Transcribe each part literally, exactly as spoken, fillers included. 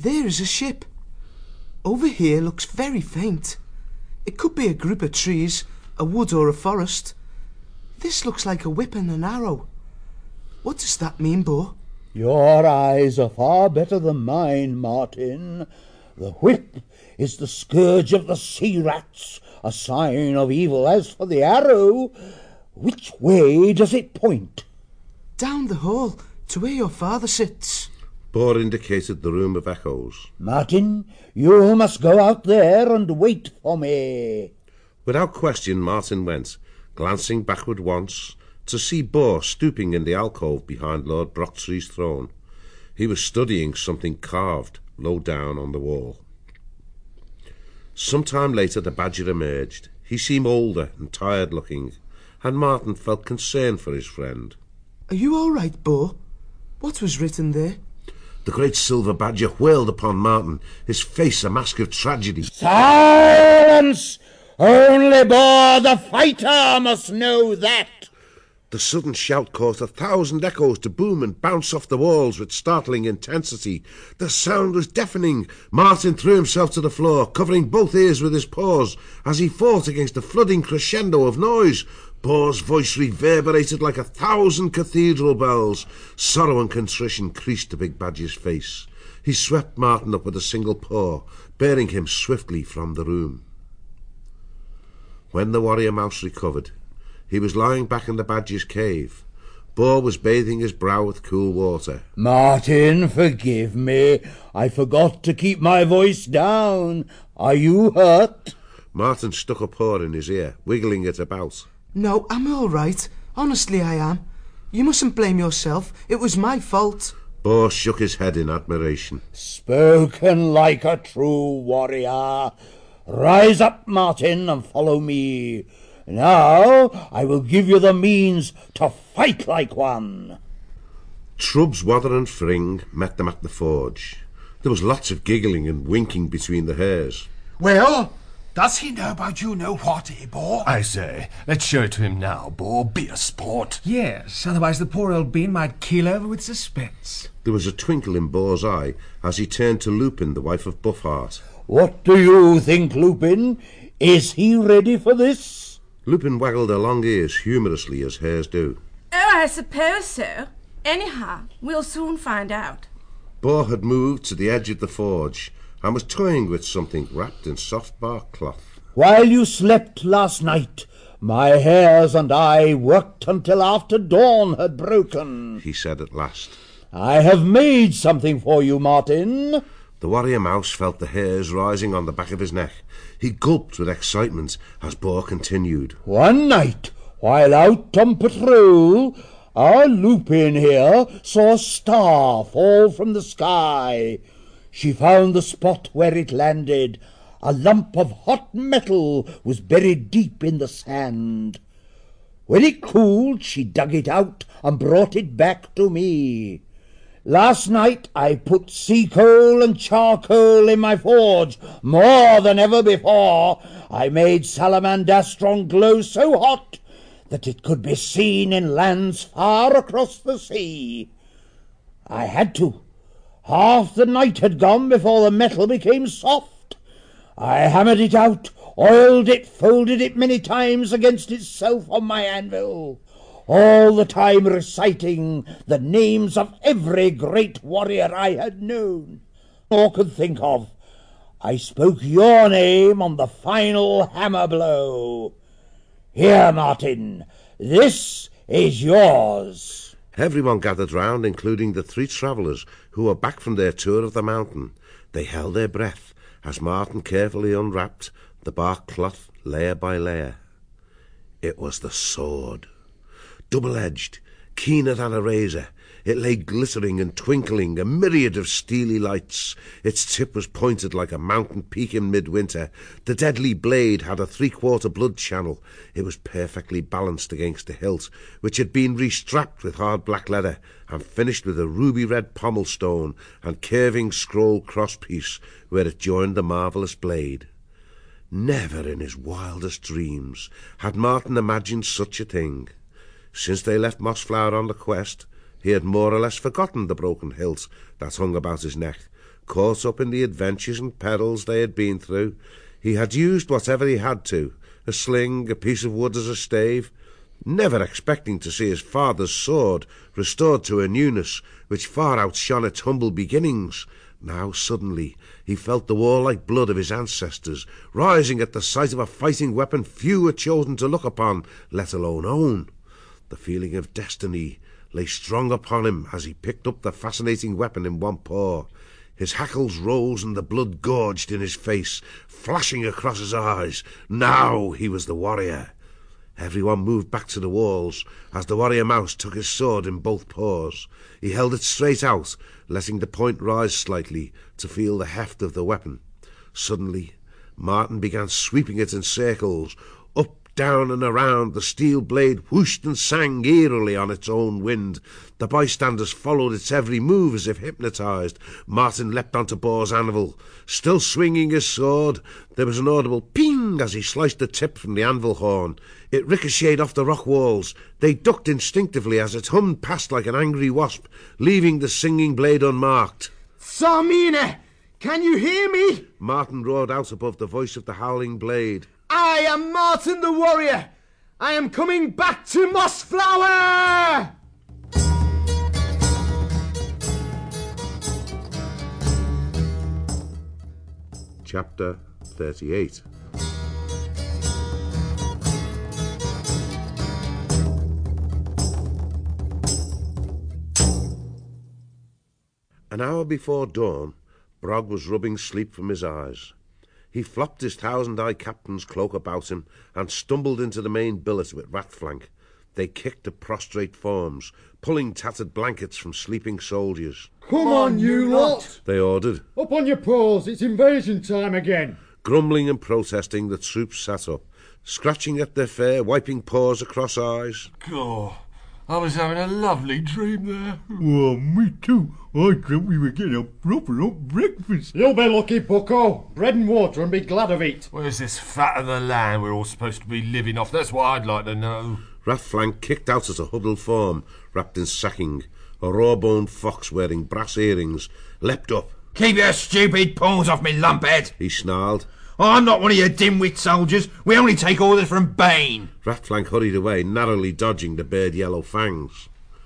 There is a ship. Over here looks very faint. It could be a group of trees, a wood or a forest. This looks like a whip and an arrow. What does that mean, Bo? Your eyes are far better than mine, Martin. The whip is the scourge of the sea rats, a sign of evil. As for the arrow, which way does it point? Down the hall, to where your father sits. Bo indicated the room of echoes. Martin, you must go out there and wait for me. Without question, Martin went, glancing backward once, to see Bo stooping in the alcove behind Lord Brocktrie's throne. He was studying something carved low down on the wall. Some time later the badger emerged. He seemed older and tired-looking, and Martin felt concern for his friend. Are you all right, Bo? What was written there? The great silver badger whirled upon Martin, his face a mask of tragedy. Silence! Only Bo the fighter must know that. The sudden shout caused a thousand echoes to boom and bounce off the walls with startling intensity. The sound was deafening. Martin threw himself to the floor, covering both ears with his paws, as he fought against the flooding crescendo of noise. Bo's voice reverberated like a thousand cathedral bells. Sorrow and contrition creased the big badger's face. He swept Martin up with a single paw, bearing him swiftly from the room. When the warrior mouse recovered, he was lying back in the badger's cave. Bo was bathing his brow with cool water. Martin, forgive me. I forgot to keep my voice down. Are you hurt? Martin stuck a paw in his ear, wiggling it about. No, I'm all right. Honestly, I am. You mustn't blame yourself. It was my fault. Bo shook his head in admiration. Spoken like a true warrior. Rise up, Martin, and follow me. Now I will give you the means to fight like one. Trubs, Wather and Fring met them at the forge. There was lots of giggling and winking between the hares. Well, does he know about you know what, eh, Bo? I say, let's show it to him now, Bo. Be a sport. Yes, otherwise the poor old bean might keel over with suspense. There was a twinkle in Bo's eye as he turned to Lupin, the wife of Buffheart. What do you think, Lupin? Is he ready for this? Lupin waggled her long ears humorously, as hares do. Oh, I suppose so. Anyhow, we'll soon find out. Bo had moved to the edge of the forge and was toying with something wrapped in soft bark cloth. While you slept last night, my hares and I worked until after dawn had broken, he said at last. I have made something for you, Martin. The warrior mouse felt the hairs rising on the back of his neck. He gulped with excitement as Bo continued. One night, while out on patrol, our Lupin here saw a star fall from the sky. She found the spot where it landed. A lump of hot metal was buried deep in the sand. When it cooled, she dug it out and brought it back to me. Last night I put sea coal and charcoal in my forge, more than ever before. I made Salamandastron glow so hot that it could be seen in lands far across the sea. I had to. Half the night had gone before the metal became soft. I hammered it out, oiled it, folded it many times against itself on my anvil, all the time reciting the names of every great warrior I had known or could think of. I spoke your name on the final hammer blow. Here, Martin, this is yours. Everyone gathered round, including the three travellers who were back from their tour of the mountain. They held their breath as Martin carefully unwrapped the bark cloth layer by layer. It was the sword. Double-edged, keener than a razor, it lay glittering and twinkling, a myriad of steely lights. Its tip was pointed like a mountain peak in midwinter. The deadly blade had a three-quarter blood channel. It was perfectly balanced against the hilt, which had been restrapped with hard black leather and finished with a ruby-red pommel stone and curving scroll crosspiece where it joined the marvellous blade. Never in his wildest dreams had Martin imagined such a thing. Since they left Mossflower on the quest, he had more or less forgotten the broken hilt that hung about his neck, caught up in the adventures and perils they had been through. He had used whatever he had to, a sling, a piece of wood as a stave, never expecting to see his father's sword restored to a newness which far outshone its humble beginnings. Now suddenly he felt the warlike blood of his ancestors rising at the sight of a fighting weapon few had chosen to look upon, let alone own. The feeling of destiny lay strong upon him as he picked up the fascinating weapon in one paw. His hackles rose and the blood gorged in his face, flashing across his eyes. Now he was the warrior. Everyone moved back to the walls as the warrior mouse took his sword in both paws. He held it straight out, letting the point rise slightly to feel the heft of the weapon. Suddenly, Martin began sweeping it in circles. Up, down and around, the steel blade whooshed and sang eerily on its own wind. The bystanders followed its every move as if hypnotized. Martin leapt onto Boar's anvil. Still swinging his sword, there was an audible ping as he sliced the tip from the anvil horn. It ricocheted off the rock walls. They ducked instinctively as it hummed past like an angry wasp, leaving the singing blade unmarked. Sarmina, can you hear me? Martin roared out above the voice of the howling blade. I am Martin the warrior. I am coming back to Mossflower! Chapter thirty-eight. An hour before dawn, Brog was rubbing sleep from his eyes. He flopped his thousand-eye captain's cloak about him and stumbled into the main billet with Ratflank. They kicked at prostrate forms, pulling tattered blankets from sleeping soldiers. Come on, you lot! They ordered. Up on your paws, it's invasion time again. Grumbling and protesting, the troops sat up, scratching at their fare, wiping paws across eyes. God, I was having a lovely dream there. Well, me too. I dreamt we were getting a proper up breakfast. You'll be lucky, bucko. Bread and water and be glad of it. Where's this fat of the land we're all supposed to be living off? That's what I'd like to know. Ratflank kicked out at a huddled form, wrapped in sacking. A raw-boned fox wearing brass earrings leapt up. Keep your stupid paws off me, lumphead! He snarled. I'm not one of your dim-wit soldiers. We only take orders from Bane. Ratflank hurried away, narrowly dodging the bird yellow fangs.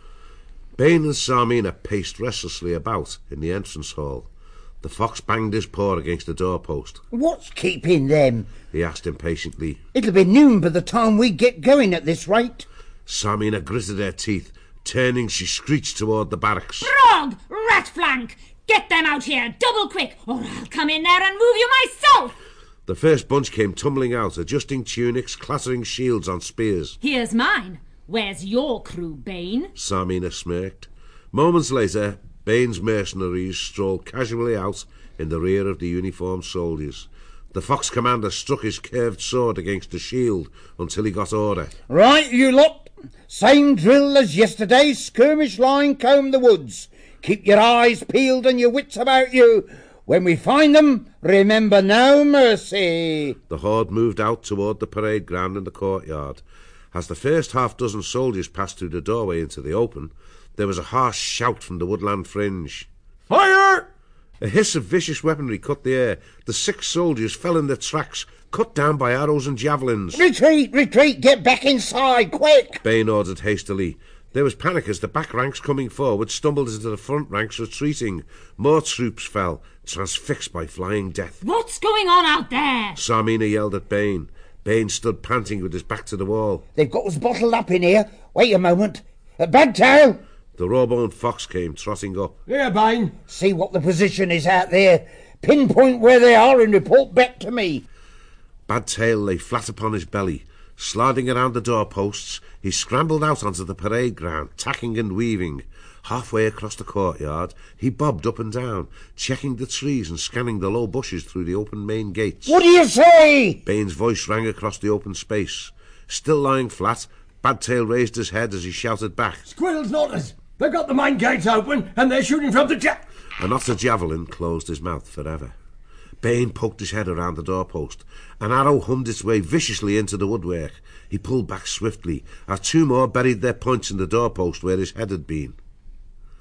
Bane and Sarmina paced restlessly about in the entrance hall. The fox banged his paw against the doorpost. What's keeping them? He asked impatiently. It'll be noon by the time we get going at this rate. Sarmina gritted her teeth. Turning, she screeched toward the barracks. Brog! Ratflank! Get them out here, double quick, or I'll come in there and move you myself! The first bunch came tumbling out, adjusting tunics, clattering shields on spears. Here's mine. Where's your crew, Bane? Sarmina smirked. Moments later, Bane's mercenaries strolled casually out in the rear of the uniformed soldiers. The fox commander struck his curved sword against the shield until he got order. Right, you lot. Same drill as yesterday. Skirmish line, comb the woods. Keep your eyes peeled and your wits about you. When we find them, remember no mercy. The horde moved out toward the parade ground in the courtyard. As the first half-dozen soldiers passed through the doorway into the open, there was a harsh shout from the woodland fringe. Fire! A hiss of vicious weaponry cut the air. The six soldiers fell in their tracks, cut down by arrows and javelins. Retreat, retreat, get back inside, quick! Bane ordered hastily. There was panic as the back ranks coming forward stumbled into the front ranks retreating. More troops fell, transfixed by flying death. What's going on out there? Sarmina yelled at Bane. Bane stood panting with his back to the wall. They've got us bottled up in here. Wait a moment. A Bagtail! The raw-boned fox came trotting up. Here, Bane. See what the position is out there. Pinpoint where they are and report back to me. Badtail lay flat upon his belly. Sliding around the doorposts, he scrambled out onto the parade ground, tacking and weaving. Halfway across the courtyard, he bobbed up and down, checking the trees and scanning the low bushes through the open main gates. What do you say? Bane's voice rang across the open space. Still lying flat, Badtail raised his head as he shouted back. Squirrels not us. They've got the main gates open and they're shooting from the ja- An otter javelin closed his mouth forever. Bane poked his head around the doorpost. An arrow hummed its way viciously into the woodwork. He pulled back swiftly as two more buried their points in the doorpost where his head had been.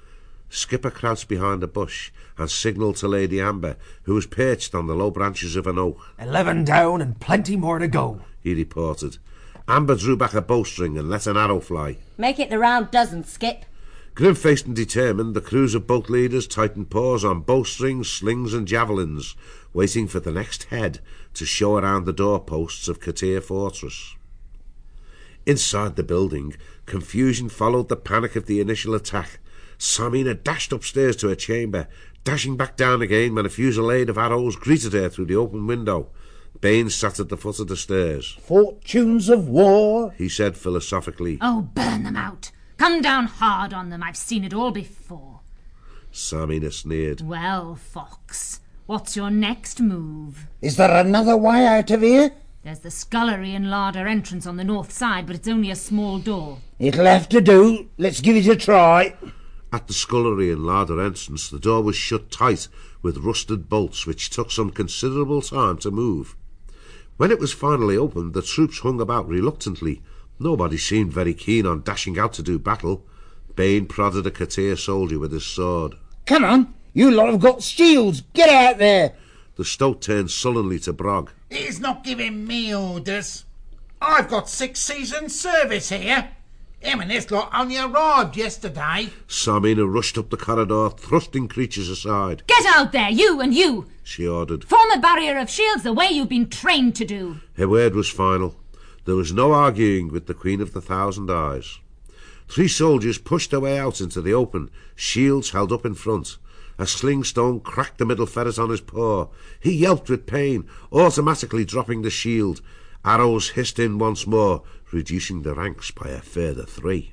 Skipper crouched behind a bush and signalled to Lady Amber, who was perched on the low branches of an oak. Eleven down and plenty more to go, he reported. Amber drew back a bowstring and let an arrow fly. Make it the round dozen, Skip. Grim-faced and determined, the crews of boat leaders tightened paws on bowstrings, slings and javelins, waiting for the next head to show around the doorposts of Katir Fortress. Inside the building, confusion followed the panic of the initial attack. Samina dashed upstairs to her chamber, dashing back down again when a fusillade of arrows greeted her through the open window. Baines sat at the foot of the stairs. Fortunes of war, he said philosophically. Oh, burn them out. Come down hard on them. I've seen it all before. Samina sneered. Well, Fox, what's your next move? Is there another way out of here? There's the scullery and larder entrance on the north side, but it's only a small door. It'll have to do. Let's give it a try. At the scullery and larder entrance, the door was shut tight with rusted bolts, which took some considerable time to move. When it was finally opened, the troops hung about reluctantly. Nobody seemed very keen on dashing out to do battle. Bain prodded a Katir soldier with his sword. Come on, you lot have got shields. Get out there. The stoat turned sullenly to Brog. He's not giving me orders. I've got six seasons service here. Him and this lot only arrived yesterday. Samina rushed up the corridor, thrusting creatures aside. Get out there, you and you! She ordered. Form a barrier of shields the way you've been trained to do. Her word was final. There was no arguing with the Queen of the Thousand Eyes. Three soldiers pushed their way out into the open, shields held up in front. A sling stone cracked the middle ferret on his paw. He yelped with pain, automatically dropping the shield. Arrows hissed in once more, reducing the ranks by a further three.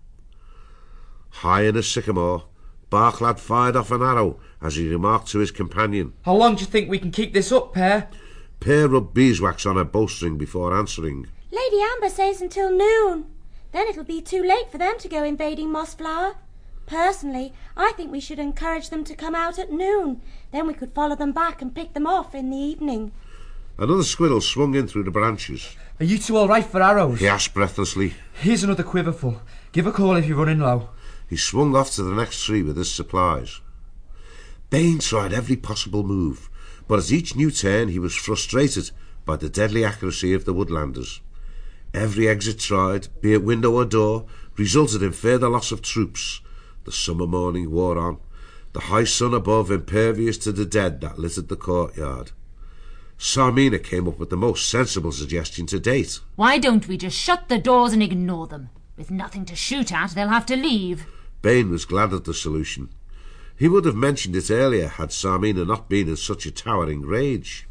High in a sycamore, Barclad fired off an arrow as he remarked to his companion. How long do you think we can keep this up, Pear? Pear rubbed beeswax on her bowstring before answering. Lady Amber says until noon. Then it'll be too late for them to go invading Mossflower. Personally, I think we should encourage them to come out at noon. Then we could follow them back and pick them off in the evening. Another squirrel swung in through the branches. Are you two all right for arrows? He asked breathlessly. Here's another quiverful. Give a call if you're running low. He swung off to the next tree with his supplies. Bain tried every possible move, but at each new turn he was frustrated by the deadly accuracy of the woodlanders. Every exit tried, be it window or door, resulted in further loss of troops. The summer morning wore on, the high sun above impervious to the dead that littered the courtyard. Samina came up with the most sensible suggestion to date. Why don't we just shut the doors and ignore them? With nothing to shoot at, they'll have to leave. Bain was glad of the solution. He would have mentioned it earlier had Samina not been in such a towering rage.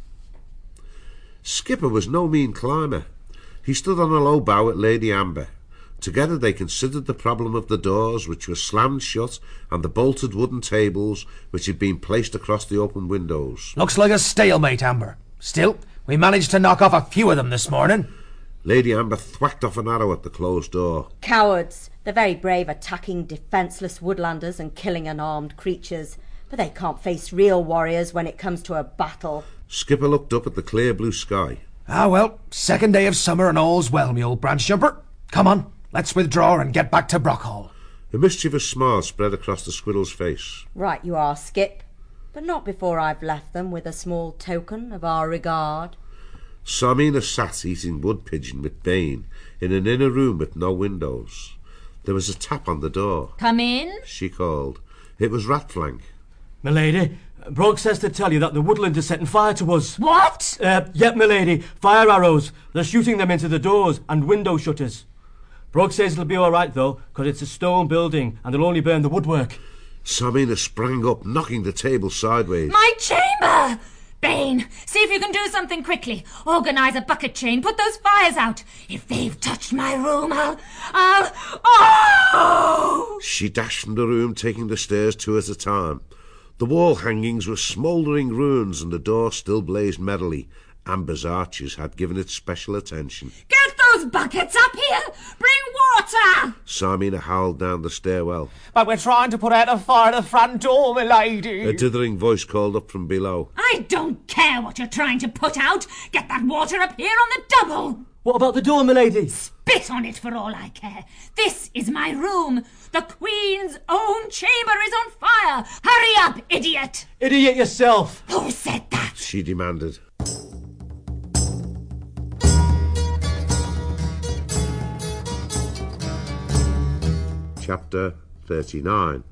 Skipper was no mean climber. He stood on a low bough at Lady Amber. Together they considered the problem of the doors, which were slammed shut, and the bolted wooden tables, which had been placed across the open windows. Looks like a stalemate, Amber. Still, we managed to knock off a few of them this morning. Lady Amber thwacked off an arrow at the closed door. Cowards. They're very brave attacking defenceless woodlanders and killing unarmed creatures, but they can't face real warriors when it comes to a battle. Skipper looked up at the clear blue sky. Ah, well, second day of summer and all's well, me old branch jumper. Come on, let's withdraw and get back to Brockhall. A mischievous smile spread across the squirrel's face. Right you are, Skip, but not before I've left them with a small token of our regard. Samina sat eating wood pigeon with Bain in an inner room with no windows. There was a tap on the door. Come in, she called. It was Ratflank. Milady, Brog says to tell you that the woodland is setting fire to us. What? Uh, yep, milady. Fire arrows. They're shooting them into the doors and window shutters. Brog says it'll be all right, though, because it's a stone building and they'll only burn the woodwork. Samina sprang up, knocking the table sideways. My chamber! Bain, see if you can do something quickly. Organise a bucket chain, put those fires out. If they've touched my room, I'll... I'll... Oh! She dashed from the room, taking the stairs two at a time. The wall hangings were smouldering ruins and the door still blazed merrily. Amber's archers had given it special attention. Get those buckets up here! Bring water! Samina howled down the stairwell. But we're trying to put out a fire at the front door, my lady. A dithering voice called up from below. I don't care what you're trying to put out. Get that water up here on the double. What about the door, milady? Spit on it for all I care. This is my room. The Queen's own chamber is on fire. Hurry up, idiot! Idiot yourself. Who said that? She demanded. Chapter thirty-nine.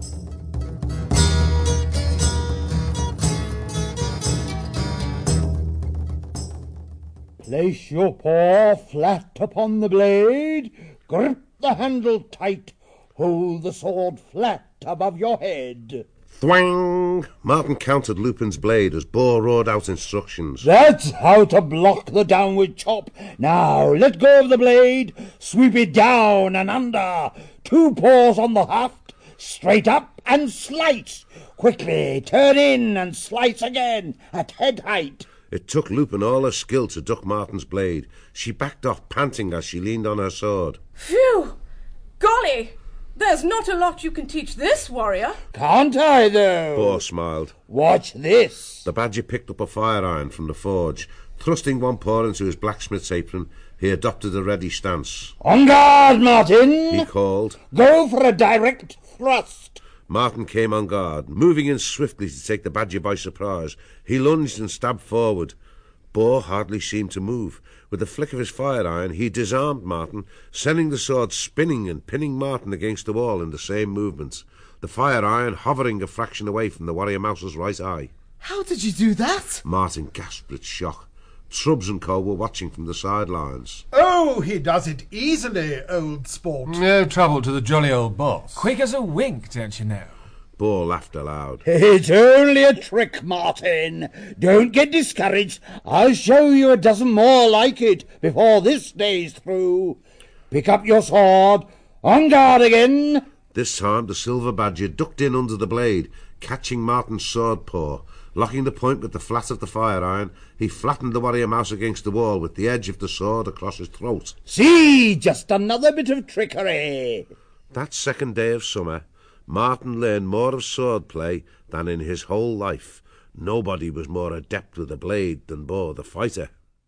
Place your paw flat upon the blade, grip the handle tight, hold the sword flat above your head. Thwang! Martin countered Lupin's blade as Bo roared out instructions. That's how to block the downward chop. Now let go of the blade, sweep it down and under. Two paws on the haft, straight up and slice. Quickly turn in and slice again at head height. It took Lupin all her skill to duck Martin's blade. She backed off, panting as she leaned on her sword. Phew! Golly! There's not a lot you can teach this warrior. Can't I, though? Bo smiled. Watch this. The badger picked up a fire iron from the forge. Thrusting one paw into his blacksmith's apron, he adopted a ready stance. On guard, Martin! He called. Go for a direct thrust. Martin came on guard, moving in swiftly to take the badger by surprise. He lunged and stabbed forward. Bo hardly seemed to move. With a flick of his fire iron, he disarmed Martin, sending the sword spinning and pinning Martin against the wall in the same movement, the fire iron hovering a fraction away from the warrior mouse's right eye. How did you do that? Martin gasped with shock. Trubbs and co were watching from the sidelines. Oh, he does it easily, old sport. No trouble to the jolly old boss. Quick as a wink, don't you know? Bo laughed aloud. It's only a trick, Martin. Don't get discouraged. I'll show you a dozen more like it before this day's through. Pick up your sword. On guard again. This time the silver badger ducked in under the blade, catching Martin's sword paw. Locking the point with the flat of the fire iron, he flattened the warrior mouse against the wall with the edge of the sword across his throat. See, just another bit of trickery. That second day of summer, Martin learned more of sword play than in his whole life. Nobody was more adept with a blade than Bo the fighter.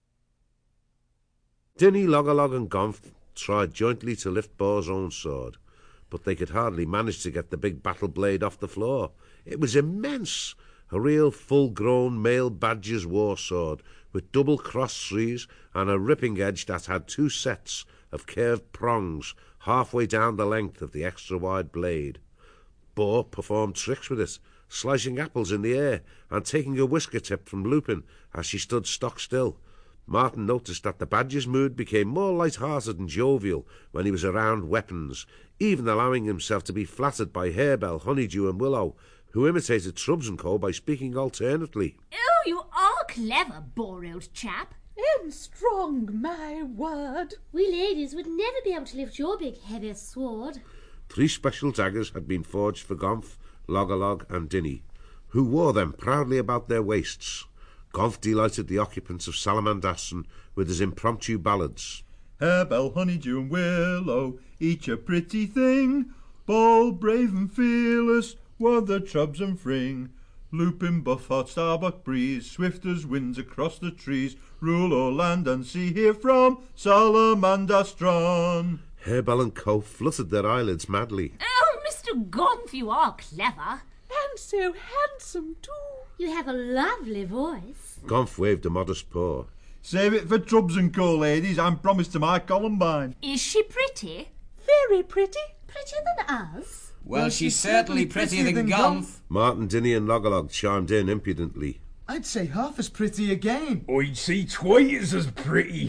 Dinny, Loggerlog and Gonf tried jointly to lift Bo's own sword, but they could hardly manage to get the big battle blade off the floor. It was immense, a real full-grown male badger's war sword with double cross trees and a ripping edge that had two sets of curved prongs halfway down the length of the extra-wide blade. Bo performed tricks with it, slicing apples in the air and taking a whisker tip from Lupin as she stood stock still. Martin noticed that the badger's mood became more light-hearted and jovial when he was around weapons, even allowing himself to be flattered by Harebell, Honeydew and Willow, who imitated Trubbs and co by speaking alternately. Oh, you are clever, Bo, old chap. And strong, my word. We ladies would never be able to lift your big heavy sword. Three special daggers had been forged for Gonf, Loggerlog and Dinny, who wore them proudly about their waists. Gonf delighted the occupants of Salamandasson with his impromptu ballads. Harebell, Honeydew and Willow, each a pretty thing, bold, brave and fearless were the Trubbs and Fring. Lupin, Buffheart, Starbuck, Breeze, swift as winds across the trees, rule o'er land and sea here from Salamandastron. Harebell and co fluttered their eyelids madly. Oh, Mister Gonf, you are clever. And so handsome, too. You have a lovely voice. Gonf waved a modest paw. Save it for Trubbs and co, ladies. I'm promised to my Columbine. Is she pretty? Very pretty. Prettier than us. Well, well she's, she's certainly prettier than, than Gonf. Martin, Dinny and Loggerlog chimed in impudently. I'd say half as pretty again. I'd say twice as pretty.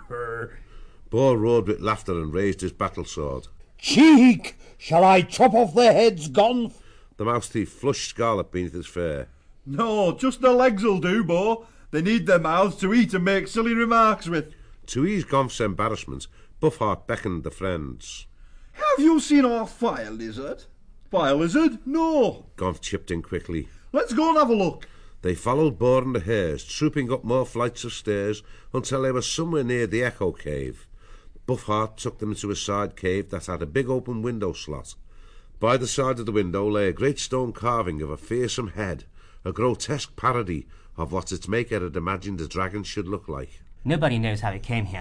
Bo roared with laughter and raised his battle sword. Cheek! Shall I chop off their heads, Gonf? The mouse thief flushed scarlet beneath his fur. No, just their legs'll do, Bo. They need their mouths to eat and make silly remarks with. To ease Gonf's embarrassment, Buffheart beckoned the friends. Have you seen our fire lizard? Fire lizard? No. Gonf chipped in quickly. Let's go and have a look. They followed Bo and the hares, trooping up more flights of stairs until they were somewhere near the Echo Cave. Buffheart took them into a side cave that had a big open window slot. By the side of the window lay a great stone carving of a fearsome head, a grotesque parody of what its maker had imagined a dragon should look like. Nobody knows how it came here.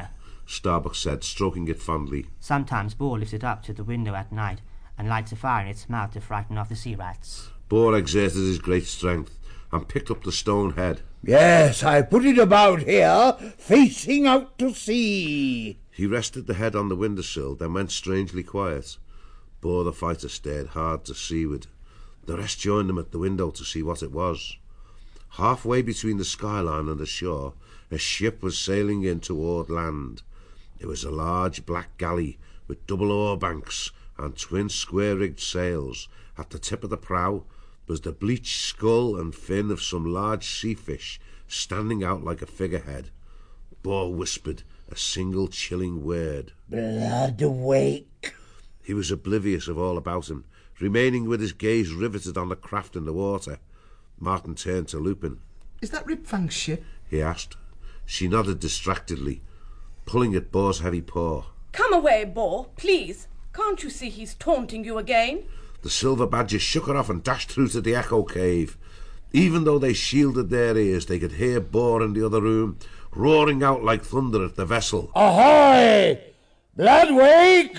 Starbuck said, stroking it fondly. Sometimes Bo lifts it up to the window at night and lights a fire in its mouth to frighten off the sea rats. Bo exerted his great strength and picked up the stone head. Yes, I put it about here, facing out to sea. He rested the head on the windowsill, then went strangely quiet. Bo the fighter stared hard to seaward. The rest joined him at the window to see what it was. Halfway between the skyline and the shore, a ship was sailing in toward land. It was a large black galley with double oar banks and twin square-rigged sails. At the tip of the prow was the bleached skull and fin of some large sea fish standing out like a figurehead. Bo whispered a single chilling word. Bloodwake. He was oblivious of all about him, remaining with his gaze riveted on the craft in the water. Martin turned to Lupin. Is that Ripfang's ship? He asked. She nodded distractedly, pulling at Bo's heavy paw. Come away, Bo, please. Can't you see he's taunting you again? The silver badger shook her off and dashed through to the echo cave. Even though they shielded their ears, they could hear Bo in the other room, roaring out like thunder at the vessel. Ahoy! Bloodwake!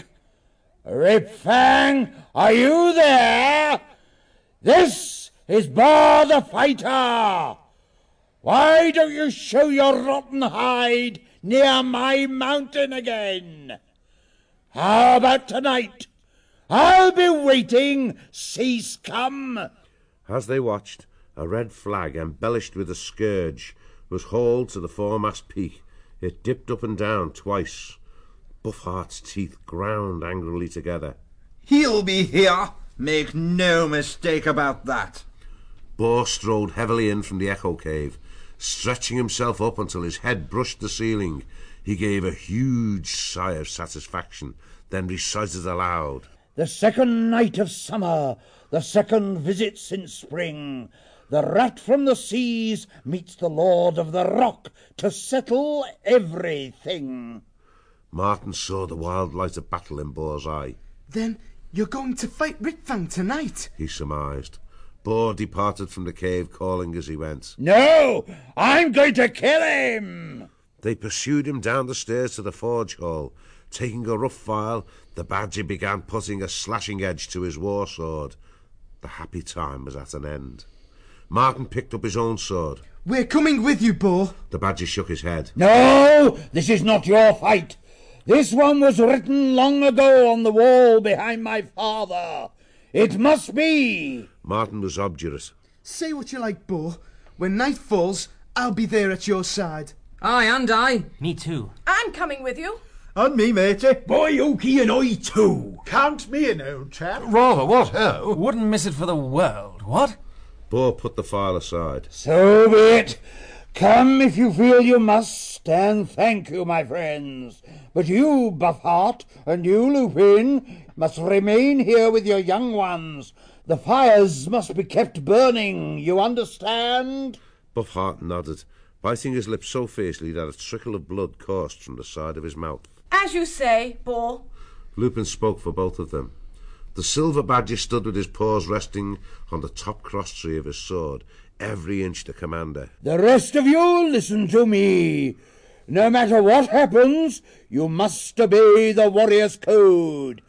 Ripfang, are you there? This is Bo the fighter. Why don't you show your rotten hide near my mountain again? How about tonight? I'll be waiting, cease come. As they watched, a red flag embellished with a scourge was hauled to the foremast peak. It dipped up and down twice. Buffheart's teeth ground angrily together. He'll be here. Make no mistake about that. Bo strode heavily in from the echo cave, stretching himself up until his head brushed the ceiling. He gave a huge sigh of satisfaction, then recited aloud. The second night of summer, the second visit since spring, the rat from the seas meets the lord of the rock to settle everything. Martin saw the wild light of battle in Bo's eye. Then you're going to fight Ripfang tonight? He surmised. Bo departed from the cave, calling as he went. No! I'm going to kill him! They pursued him down the stairs to the forge hall. Taking a rough file, the badger began putting a slashing edge to his war sword. The happy time was at an end. Martin picked up his own sword. We're coming with you, Bo. The badger shook his head. No! This is not your fight. This one was written long ago on the wall behind my father. It must be. Martin was obdurate. Say what you like, Bo. When night falls, I'll be there at your side. Aye, and I. Me too. I'm coming with you. And me, matey. Boy, Okie and I too. Count me in, old chap. Rather, what? How? Wouldn't miss it for the world, what? Bo put the file aside. So be it. Come if you feel you must, and thank you, my friends. But you, Buffheart, and you, Lupin, must remain here with your young ones. The fires must be kept burning, you understand? Buffheart nodded, biting his lips so fiercely that a trickle of blood coursed from the side of his mouth. As you say, Bo. Lupin spoke for both of them. The silver badger stood with his paws resting on the top cross-tree of his sword, every inch the commander. The rest of you listen to me. No matter what happens, you must obey the warrior's code.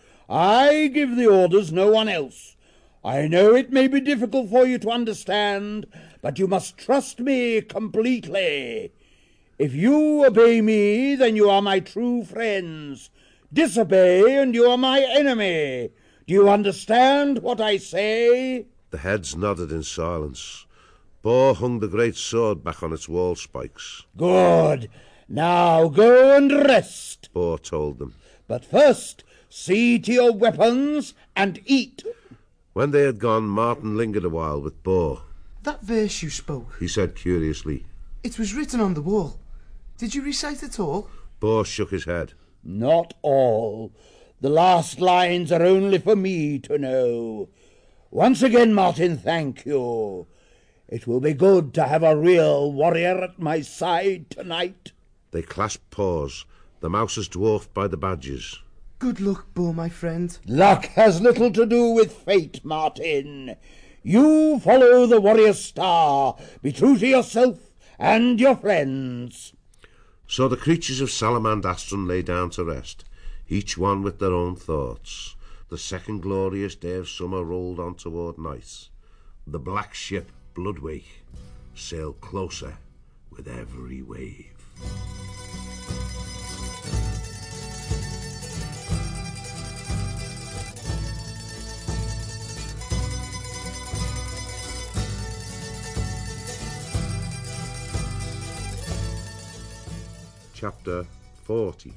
I give the orders, no one else. I know it may be difficult for you to understand, but you must trust me completely. If you obey me, then you are my true friends. Disobey, and you are my enemy. Do you understand what I say? The heads nodded in silence. Bo hung the great sword back on its wall spikes. Good. Now go and rest, Bo told them. But first, see to your weapons and eat. When they had gone, Martin lingered a while with Bo. That verse you spoke, He said curiously. It was written on the wall. Did you recite it all? Bo shook his head. Not all. The last lines are only for me to know. Once again, Martin, thank you. It will be good to have a real warrior at my side tonight. They clasped paws, the mouses dwarfed by the badgers. Good luck, Bo, my friend. Luck has little to do with fate, Martin. You follow the warrior's star. Be true to yourself and your friends. So the creatures of Salamandastron lay down to rest, each one with their own thoughts. The second glorious day of summer rolled on toward night. The black ship, Bloodwake, sailed closer with every wave. Chapter forty.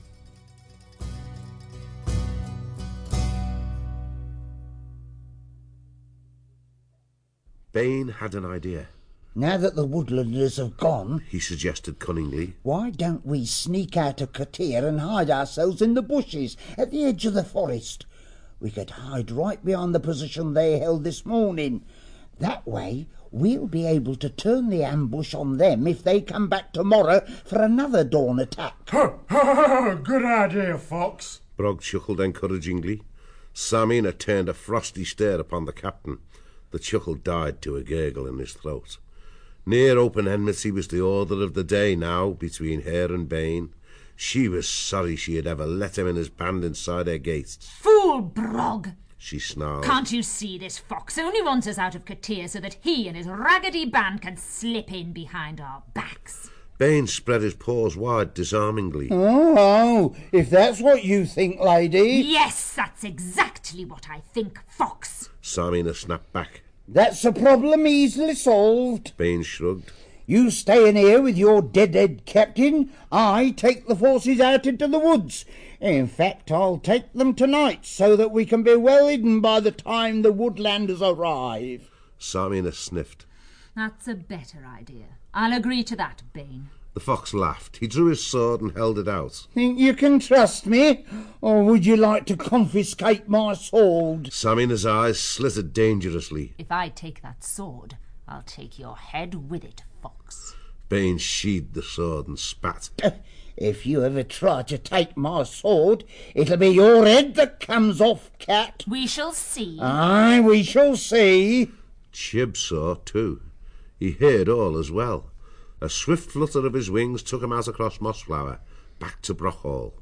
Bane had an idea. Now that the woodlanders have gone, he suggested cunningly, why don't we sneak out of Katir and hide ourselves in the bushes at the edge of the forest? We could hide right behind the position they held this morning. That way we'll be able to turn the ambush on them if they come back tomorrow for another dawn attack. Good idea, Fox. Brog chuckled encouragingly. Samina turned a frosty stare upon the captain. The chuckle died to a gurgle in his throat. Near open enmity was the order of the day now between her and Bane. She was sorry she had ever let him and his band inside her gates. Fool Brog! She snarled. Can't you see this fox only wants us out of Katir so that he and his raggedy band can slip in behind our backs? Bane spread his paws wide disarmingly. Oh, if that's what you think, lady. Yes, that's exactly what I think, Fox. Samina snapped back. That's a problem easily solved. Bane shrugged. You stay in here with your dead-head captain. I take the forces out into the woods. In fact, I'll take them tonight so that we can be well hidden by the time the woodlanders arrive. Samina sniffed. That's a better idea. I'll agree to that, Bane. The fox laughed. He drew his sword and held it out. Think you can trust me? Or would you like to confiscate my sword? Samina's eyes slitted dangerously. If I take that sword, I'll take your head with it, Fox. Bane sheathed the sword and spat. If you ever try to take my sword, it'll be your head that comes off, cat. We shall see. Aye, we shall see. Chib saw too. He heard all as well. A swift flutter of his wings took him out across Mossflower, back to Brockhall.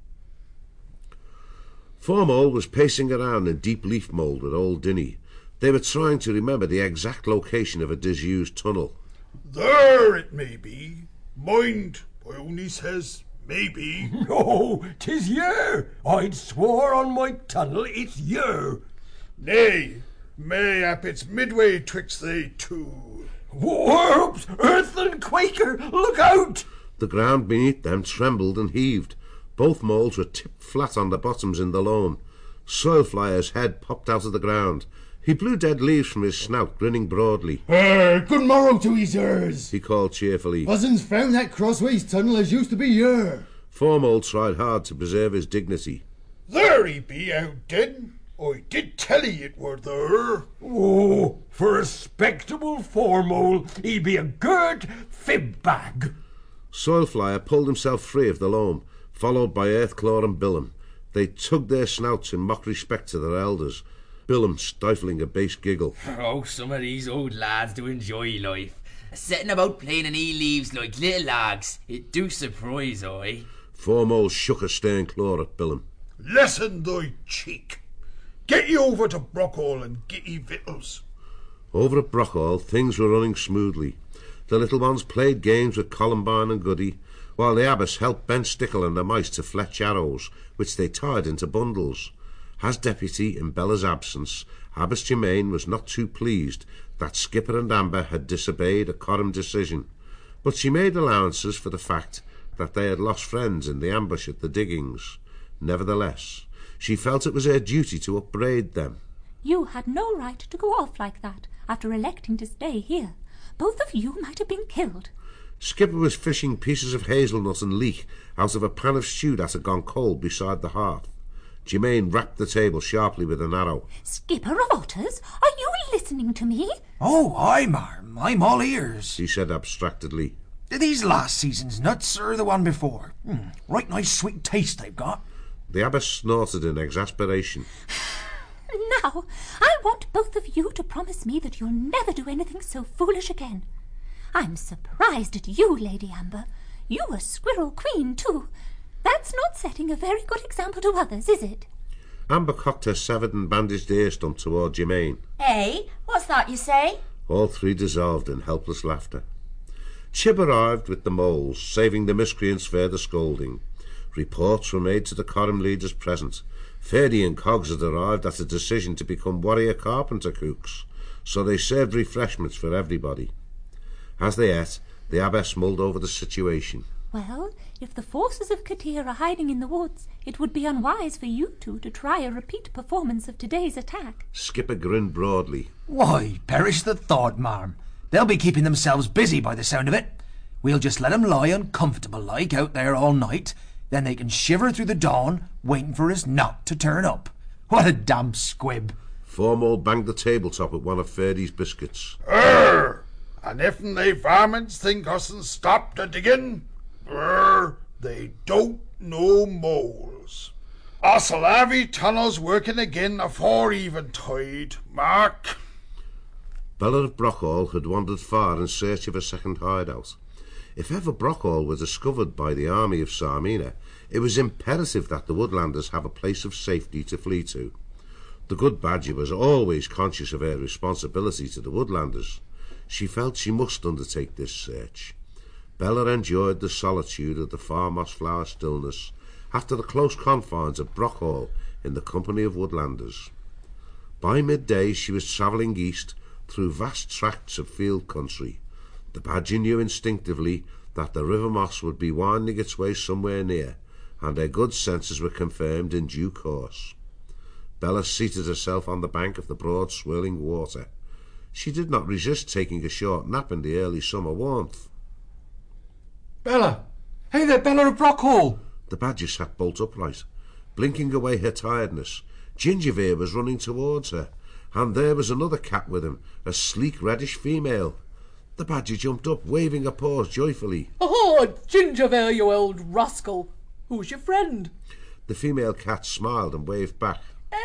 Formall was pacing around in deep leaf mould with old Dinny. They were trying to remember the exact location of a disused tunnel. There it may be. Mind, I only says maybe. No, 'tis yer. I'd swore on my tunnel it's yer. Nay, mayhap it's midway twixt they two. Whoops! Earthland Quaker, look out! The ground beneath them trembled and heaved. Both moulds were tipped flat on their bottoms in the loam. Soilflyer's head popped out of the ground. He blew dead leaves from his snout, grinning broadly. Uh, good morrow to ye, sirs, he called cheerfully. Us'n's found that crossways tunnel as used to be here. Formall tried hard to preserve his dignity. There he be out dead. I did tell ye it were there. Oh, for a respectable Formall, he be a good fib bag. Soilflyer pulled himself free of the loam, followed by Earthclaw and Billum. They tugged their snouts in mock respect to their elders, Billum stifling a bass giggle. Oh, some of these old lads do enjoy life. Setting about playing in e-leaves like little lags. It do surprise I. Formall shook a stern claw at Billum. Lessen thy cheek. Get ye over to Brockhall and get ye victuals. Over at Brockhall, things were running smoothly. The little ones played games with Columbine and Goody, while the abbess helped Ben Stickle and the mice to fletch arrows, which they tied into bundles. As deputy in Bella's absence, Abbess Germain was not too pleased that Skipper and Amber had disobeyed a Coram decision, but she made allowances for the fact that they had lost friends in the ambush at the diggings. Nevertheless, she felt it was her duty to upbraid them. You had no right to go off like that after electing to stay here. Both of you might have been killed. Skipper was fishing pieces of hazelnut and leek out of a pan of stew that had gone cold beside the hearth. Germain rapped the table sharply with an arrow. Skipper of Otters, are you listening to me? Oh, aye, marm. I'm all ears, he said abstractedly. These last season's nuts are the one before. Hmm, right nice sweet taste they've got. The abbess snorted in exasperation. Now, I want both of you to promise me that you'll never do anything so foolish again. I'm surprised at you, Lady Amber. You a squirrel queen, too. That's not setting a very good example to others, is it? Amber cocked her severed and bandaged ear stump toward Germaine. Eh? What's that you say? All three dissolved in helpless laughter. Chib arrived with the moles, saving the miscreants further scolding. Reports were made to the Coram leaders present. Ferdy and Cogs had arrived at a decision to become warrior carpenter cooks, so they served refreshments for everybody. As they ate, the abbess mulled over the situation. Well, if the forces of Katir are hiding in the woods, it would be unwise for you two to try a repeat performance of today's attack. Skipper grinned broadly. Why, perish the thought, marm. They'll be keeping themselves busy by the sound of it. We'll just let 'em lie uncomfortable like out there all night. Then they can shiver through the dawn, waiting for us not to turn up. What a damp squib. Formall banged the tabletop at one of Ferdy's biscuits. Err! And if they varmints think us'n stop the digging, err, they don't know moles. Us'll have tunnels working again afore eventide, mark. Bella of Brockhall had wandered far in search of a second hideout. If ever Brockhall were discovered by the army of Sarmina, it was imperative that the woodlanders have a place of safety to flee to. The good Badger was always conscious of her responsibility to the woodlanders. She felt she must undertake this search. Bella enjoyed the solitude of the far moss-flower stillness after the close confines of Brockhall in the company of woodlanders. By midday she was travelling east through vast tracts of field country. The Badger knew instinctively that the river Moss would be winding its way somewhere near, and her good senses were confirmed in due course. Bella seated herself on the bank of the broad swirling water. She did not resist taking a short nap in the early summer warmth. Bella! Hey there, Bella of Brockhall! The Badger sat bolt upright, blinking away her tiredness. Gingerveer was running towards her, and there was another cat with him, a sleek reddish female. The Badger jumped up, waving her paws joyfully. Oh, Gingerveer, you old rascal! Who's your friend? The female cat smiled and waved back.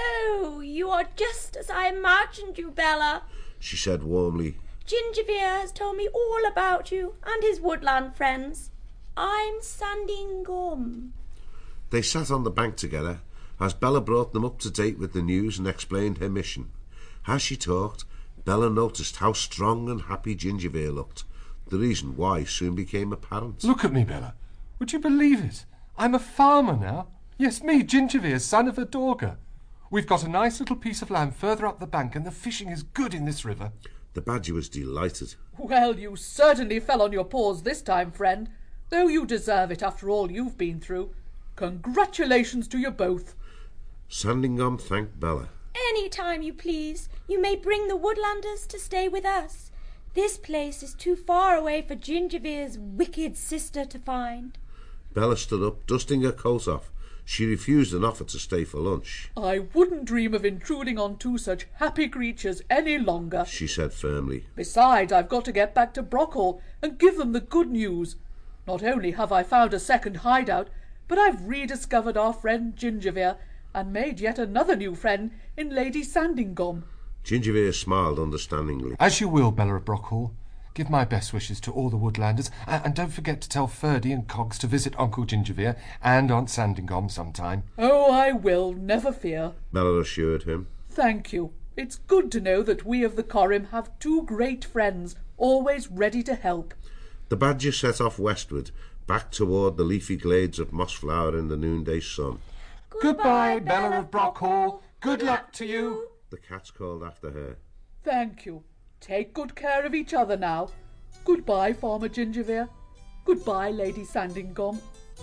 Oh, you are just as I imagined you, Bella, she said warmly. Gingerveer has told me all about you and his woodland friends. I'm Sandingom. They sat on the bank together as Bella brought them up to date with the news and explained her mission. As she talked, Bella noticed how strong and happy Gingerveer looked. The reason why soon became apparent. Look at me, Bella. Would you believe it? I'm a farmer now. Yes, me, Gingerveer, son of a Dorger. We've got a nice little piece of land further up the bank, and the fishing is good in this river. The Badger was delighted. Well, you certainly fell on your paws this time, friend, though you deserve it after all you've been through. Congratulations to you both. Sandingom thanked Bella. Any time you please, you may bring the woodlanders to stay with us. This place is too far away for Gingerveer's wicked sister to find. Bella stood up, dusting her coat off. She refused an offer to stay for lunch. I wouldn't dream of intruding on two such happy creatures any longer, she said firmly. Besides, I've got to get back to Brockhall and give them the good news. Not only have I found a second hideout, but I've rediscovered our friend Gingerveer and made yet another new friend in Lady Sandingom. Gingerveer smiled understandingly. As you will, Bella of Brockhall. Give my best wishes to all the woodlanders, and, and don't forget to tell Ferdy and Cogs to visit Uncle Gingerveer and Aunt Sandingom sometime. Oh, I will, never fear, Bella assured him. Thank you. It's good to know that we of the Corim have two great friends, always ready to help. The Badger set off westward, back toward the leafy glades of Mossflower in the noonday sun. Goodbye, Bella of Brockhall. Good luck to you. The cats called after her. Thank you. Take good care of each other now. Goodbye, Farmer Gingerveer. Goodbye, Lady Sandingom.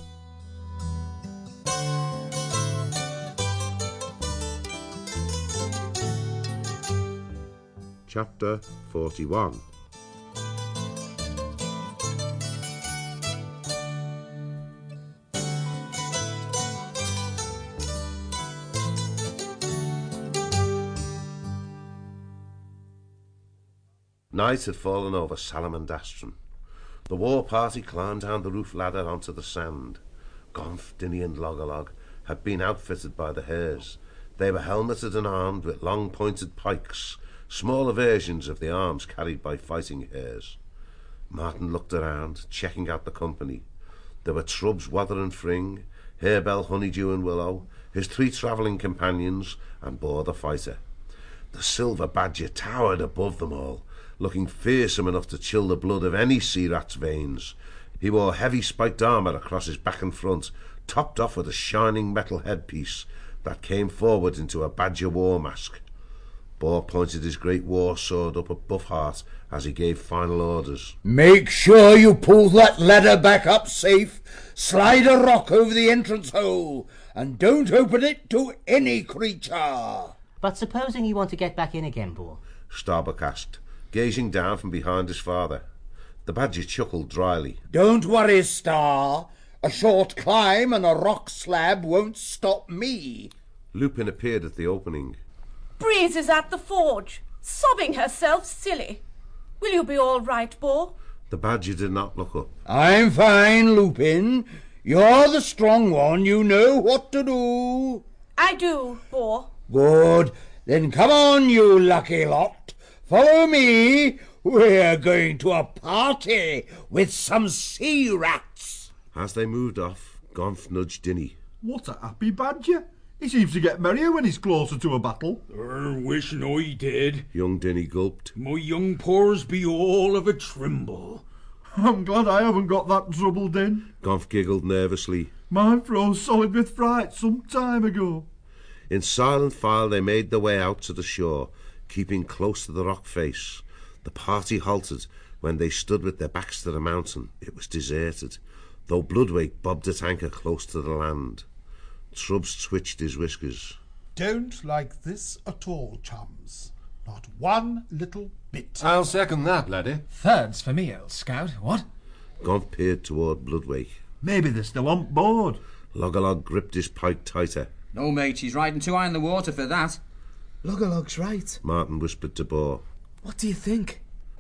Chapter forty-one. Night had fallen over Salamandastron. The war party climbed down the roof ladder onto the sand. Gonf, Dinny and Loggerlog had been outfitted by the hares. They were helmeted and armed with long pointed pikes, smaller versions of the arms carried by fighting hares. Martin looked around, checking out the company. There were Trubs, Wather and Fring, Harebell, Honeydew and Willow, his three travelling companions, and Bor the fighter. The silver badger towered above them all, looking fearsome enough to chill the blood of any sea rat's veins. He wore heavy spiked armour across his back and front, topped off with a shining metal headpiece that came forward into a badger war mask. Bor pointed his great war sword up at Buffheart as he gave final orders. Make sure you pull that ladder back up safe, slide a rock over the entrance hole, and don't open it to any creature. But supposing you want to get back in again, Bor? Starbuck asked, gazing down from behind his father. The badger chuckled dryly. Don't worry, Star. A short climb and a rock slab won't stop me. Lupin appeared at the opening. Breeze is at the forge, sobbing herself silly. Will you be all right, Bor? The badger did not look up. I'm fine, Lupin. You're the strong one. You know what to do. I do, Bor. Good. Then come on, you lucky lot. Follow me. We're going to a party with some sea rats. As they moved off, Gonf nudged Dinny. What a happy badger. He seems to get merrier when he's closer to a battle. Er, wishing I did. Young Dinny gulped. My young pores be all of a tremble. I'm glad I haven't got that trouble, Din. Gonf giggled nervously. Mine froze solid with fright some time ago. In silent file they made their way out to the shore, keeping close to the rock face. The party halted when they stood with their backs to the mountain. It was deserted, though Bloodwake bobbed at anchor close to the land. Trubs twitched his whiskers. Don't like this at all, chums. Not one little bit. I'll second that, laddie. Thirds for me, old scout. What? Gonf peered toward Bloodwake. Maybe they're still on board. Loggerlog gripped his pike tighter. No, mate, she's riding too high in the water for that. Loggerlog's right. Martin whispered to Bor. What do you think?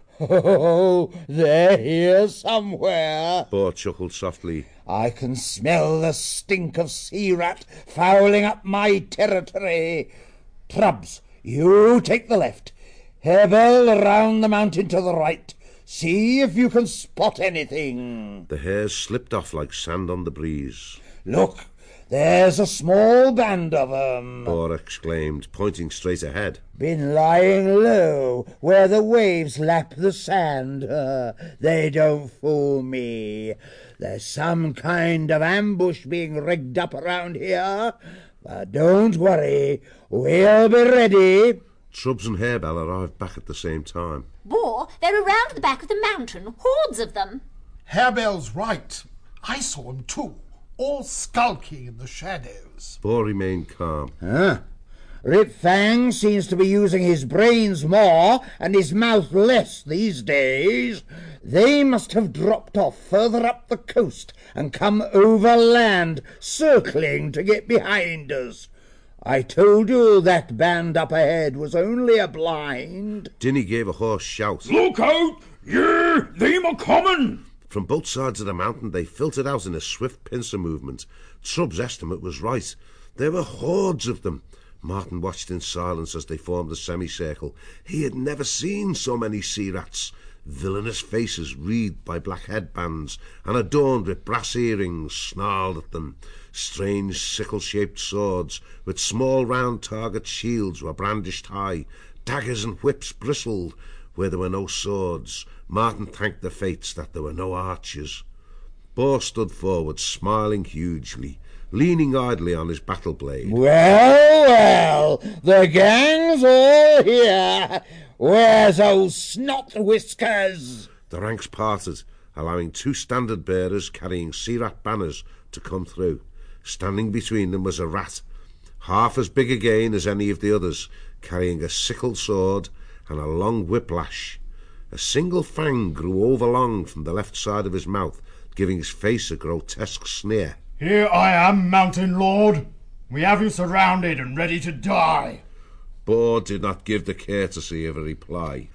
Oh, they're here somewhere. Bor chuckled softly. I can smell the stink of sea rat fouling up my territory. Trubs, you take the left. Harebell round the mountain to the right. See if you can spot anything. The hares slipped off like sand on the breeze. Look, there's a small band of them. Bor exclaimed, pointing straight ahead. Been lying low where the waves lap the sand. Uh, they don't fool me. There's some kind of ambush being rigged up around here. But don't worry, we'll be ready. Trubs and Harebell arrived back at the same time. Bor, they're around the back of the mountain, hordes of them. Harebell's right. I saw them too, all skulking in the shadows. Bor remained calm. Huh? Rip Fang seems to be using his brains more and his mouth less these days. They must have dropped off further up the coast and come overland, circling to get behind us. I told you that band up ahead was only a blind. Dinny gave a hoarse shout. Look out! Yeah, they'm a coming! From both sides of the mountain they filtered out in a swift pincer movement. Trub's estimate was right. There were hordes of them. Martin watched in silence as they formed a semicircle. He had never seen so many sea rats. Villainous faces wreathed by black headbands and adorned with brass earrings snarled at them. Strange sickle-shaped swords with small round target shields were brandished high. Daggers and whips bristled where there were no swords. Martin thanked the fates that there were no archers. Bor stood forward, smiling hugely, leaning idly on his battle blade. Well, well, the gang's all here. Where's old Snot Whiskers? The ranks parted, allowing two standard bearers carrying sea rat banners to come through. Standing between them was a rat, half as big again as any of the others, carrying a sickled sword and a long whiplash. A single fang grew overlong from the left side of his mouth, giving his face a grotesque sneer. Here I am, Mountain Lord. We have you surrounded and ready to die. Bor did not give the courtesy of a reply.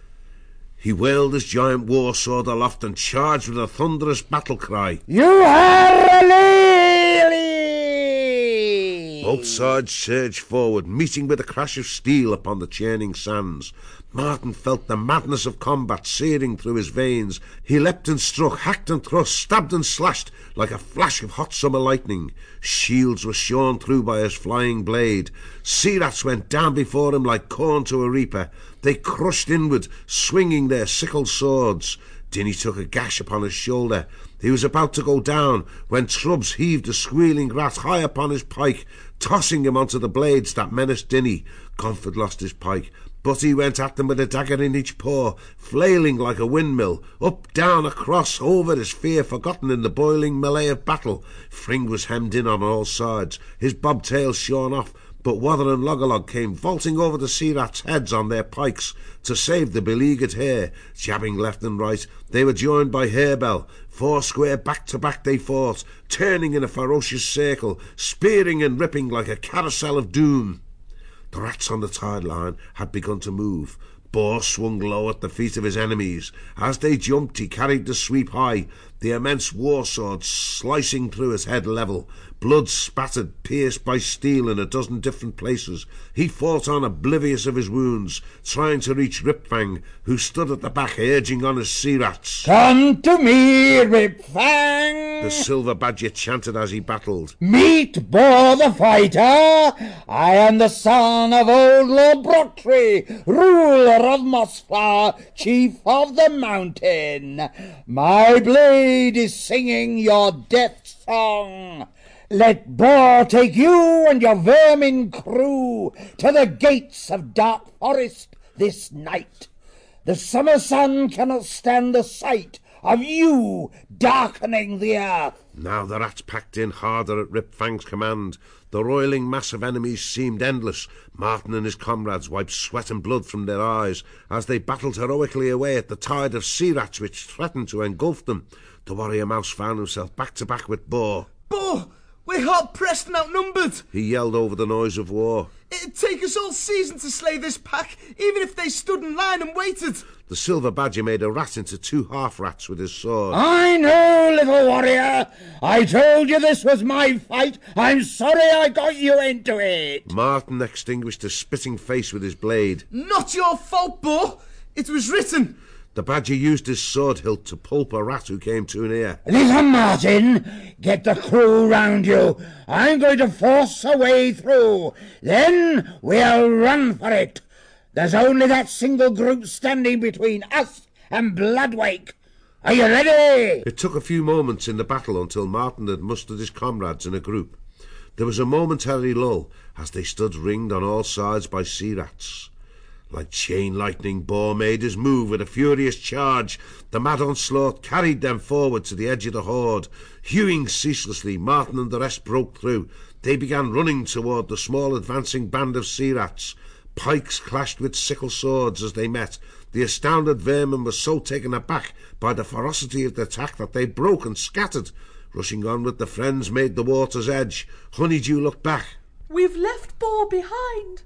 He whirled his giant war sword aloft and charged with a thunderous battle cry. You are a lily! Both sides surged forward, meeting with a crash of steel upon the churning sands. Martin felt the madness of combat searing through his veins. He leapt and struck, hacked and thrust, stabbed and slashed like a flash of hot summer lightning. Shields were shorn through by his flying blade. Sea rats went down before him like corn to a reaper. They crushed inward, swinging their sickle swords. Dinny took a gash upon his shoulder. He was about to go down when Trubbs heaved a squealing rat high upon his pike, tossing him onto the blades that menaced Dinny. Comfort lost his pike, but he went at them with a dagger in each paw, flailing like a windmill, up, down, across, over, his fear forgotten in the boiling melee of battle. Fring was hemmed in on all sides, his bobtail shorn off, but Wather and Loggerlog came vaulting over the sea rats' heads on their pikes to save the beleaguered hare. Jabbing left and right, they were joined by Harebell. Four square back to back they fought, turning in a ferocious circle, spearing and ripping like a carousel of doom. The rats on the tide line had begun to move. Boar swung low at the feet of his enemies. As they jumped, he carried the sweep high, the immense war sword slicing through his head level. Blood spattered, pierced by steel in a dozen different places. He fought on, oblivious of his wounds, trying to reach Ripfang, who stood at the back urging on his sea rats. Come to me, Ripfang! The silver badger chanted as he battled. Meet Boar the fighter! I am the son of old Lord Brocktree, ruler of Mossflower, chief of the mountain. My blade is singing your death song. Let Boar take you and your vermin crew to the gates of Dark Forest this night. The summer sun cannot stand the sight of you darkening the earth. Now the rats packed in harder at Ripfang's command. The roiling mass of enemies seemed endless. Martin and his comrades wiped sweat and blood from their eyes as they battled heroically away at the tide of sea rats which threatened to engulf them. The warrior mouse found himself back to back with Boar. Boar! We're hard-pressed and outnumbered! He yelled over the noise of war. It'd take us all season to slay this pack, even if they stood in line and waited. The silver badger made a rat into two half-rats with his sword. I know, little warrior. I told you this was my fight. I'm sorry I got you into it. Martin extinguished his spitting face with his blade. Not your fault, Boar. It was written. The badger used his sword hilt to pulp a rat who came too near. Little Martin, get the crew round you. I'm going to force a way through. Then we'll run for it. There's only that single group standing between us and Bloodwake. Are you ready? It took a few moments in the battle until Martin had mustered his comrades in a group. There was a momentary lull as they stood ringed on all sides by sea rats. Like chain lightning, Boar made his move with a furious charge. The mad onslaught carried them forward to the edge of the horde. Hewing ceaselessly, Martin and the rest broke through. They began running toward the small advancing band of sea rats. Pikes clashed with sickle swords as they met. The astounded vermin were so taken aback by the ferocity of the attack that they broke and scattered. Rushing on with the friends made the water's edge. Honeydew looked back. We've left Boar behind.